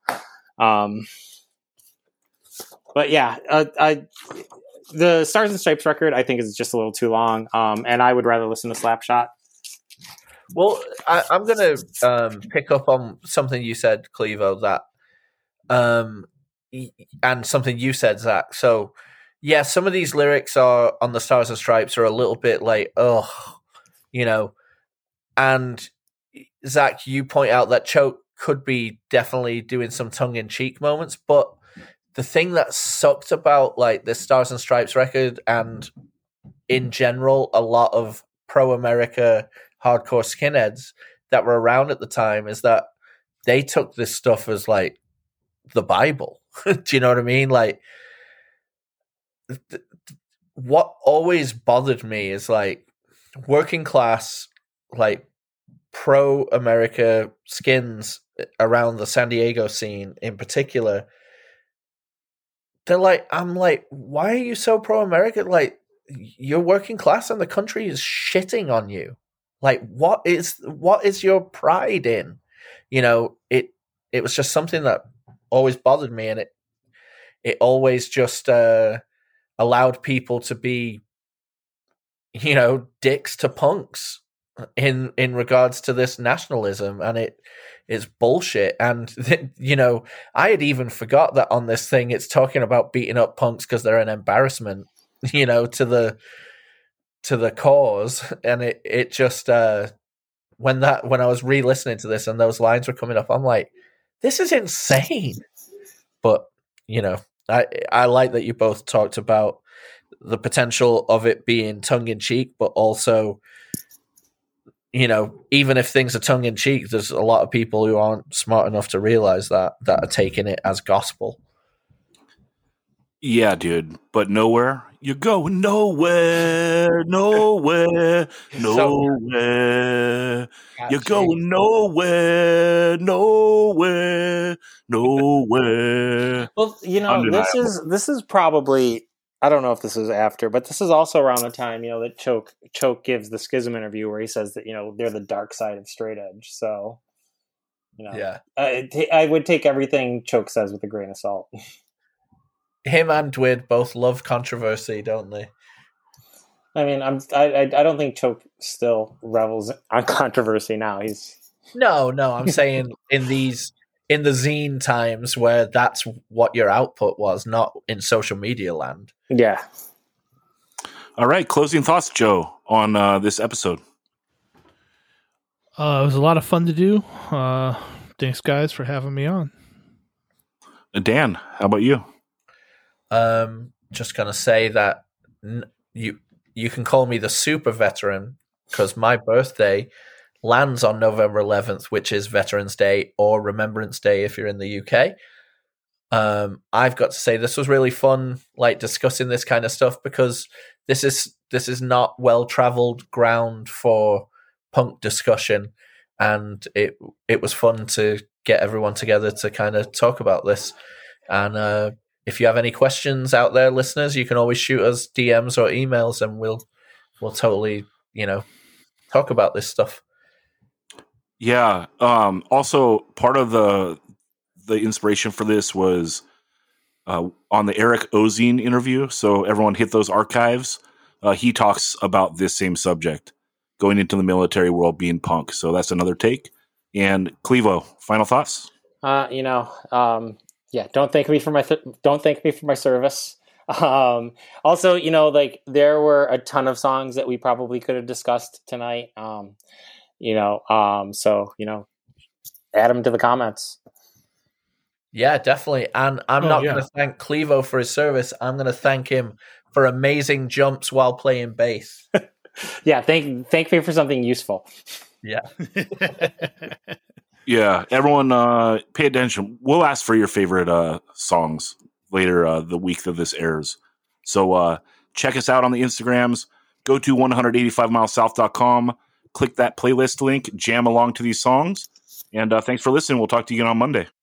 But yeah, the Stars and Stripes record I think is just a little too long, and I would rather listen to Slapshot. Well, I'm going to pick up on something you said, Clevo, that and something you said, Zach. So, yeah, some of these lyrics are on the Stars and Stripes are a little bit like, and Zach, you point out that Choke could be definitely doing some tongue-in-cheek moments, but the thing that sucked about like the Stars and Stripes record, and in general a lot of pro-America hardcore skinheads that were around at the time, is that they took this stuff as like the Bible. Do you know what I mean? Like, what always bothered me is like working class, like pro-America skins around the San Diego scene in particular. They're like, I'm like, why are you so pro-America? Like, you're working class and the country is shitting on you. Like, what is your pride in? It was just something that always bothered me, and it always just allowed people to be, dicks to punks in regards to this nationalism, and it is bullshit. And I had even forgot that on this thing it's talking about beating up punks because they're an embarrassment, to the cause. And it just when I was re-listening to this and those lines were coming up, I'm like, this is insane. But I like that you both talked about the potential of it being tongue-in-cheek, but also, even if things are tongue-in-cheek, there's a lot of people who aren't smart enough to realize that are taking it as gospel. Yeah, dude. But nowhere. You're going nowhere. You're going nowhere. Well, this is probably, I don't know if this is after, but this is also around the time, that Choke gives the Schism interview where he says that, they're the dark side of straight edge. So, yeah, I would take everything Choke says with a grain of salt. Him and Dwid both love controversy, don't they? I mean, I don't think Choke still revels on controversy now. No, I'm saying in the zine times where that's what your output was, not in social media land. Yeah. All right, closing thoughts, Joe, on this episode. It was a lot of fun to do. Thanks, guys, for having me on. Dan, how about you? Just gonna say that you can call me the super veteran because my birthday lands on November 11th, which is Veterans Day or Remembrance Day if you're in the UK. I've got to say this was really fun, like discussing this kind of stuff, because this is not well-traveled ground for punk discussion, and it was fun to get everyone together to kind of talk about this. And if you have any questions out there, listeners, you can always shoot us DMs or emails, and we'll totally, talk about this stuff. Yeah. Also, part of the inspiration for this was on the Eric Ozine interview. So everyone hit those archives. He talks about this same subject, going into the military world, being punk. So that's another take. And Clevo, final thoughts? Don't thank me for my service. Also, there were a ton of songs that we probably could have discussed tonight. So add them to the comments. Yeah, definitely. And I'm not going to thank Clevo for his service. I'm going to thank him for amazing jumps while playing bass. Yeah, thank me for something useful. Yeah. Yeah, everyone pay attention. We'll ask for your favorite songs later the week that this airs. So check us out on the Instagrams. Go to 185milessouth.com. Click that playlist link. Jam along to these songs. And thanks for listening. We'll talk to you again on Monday.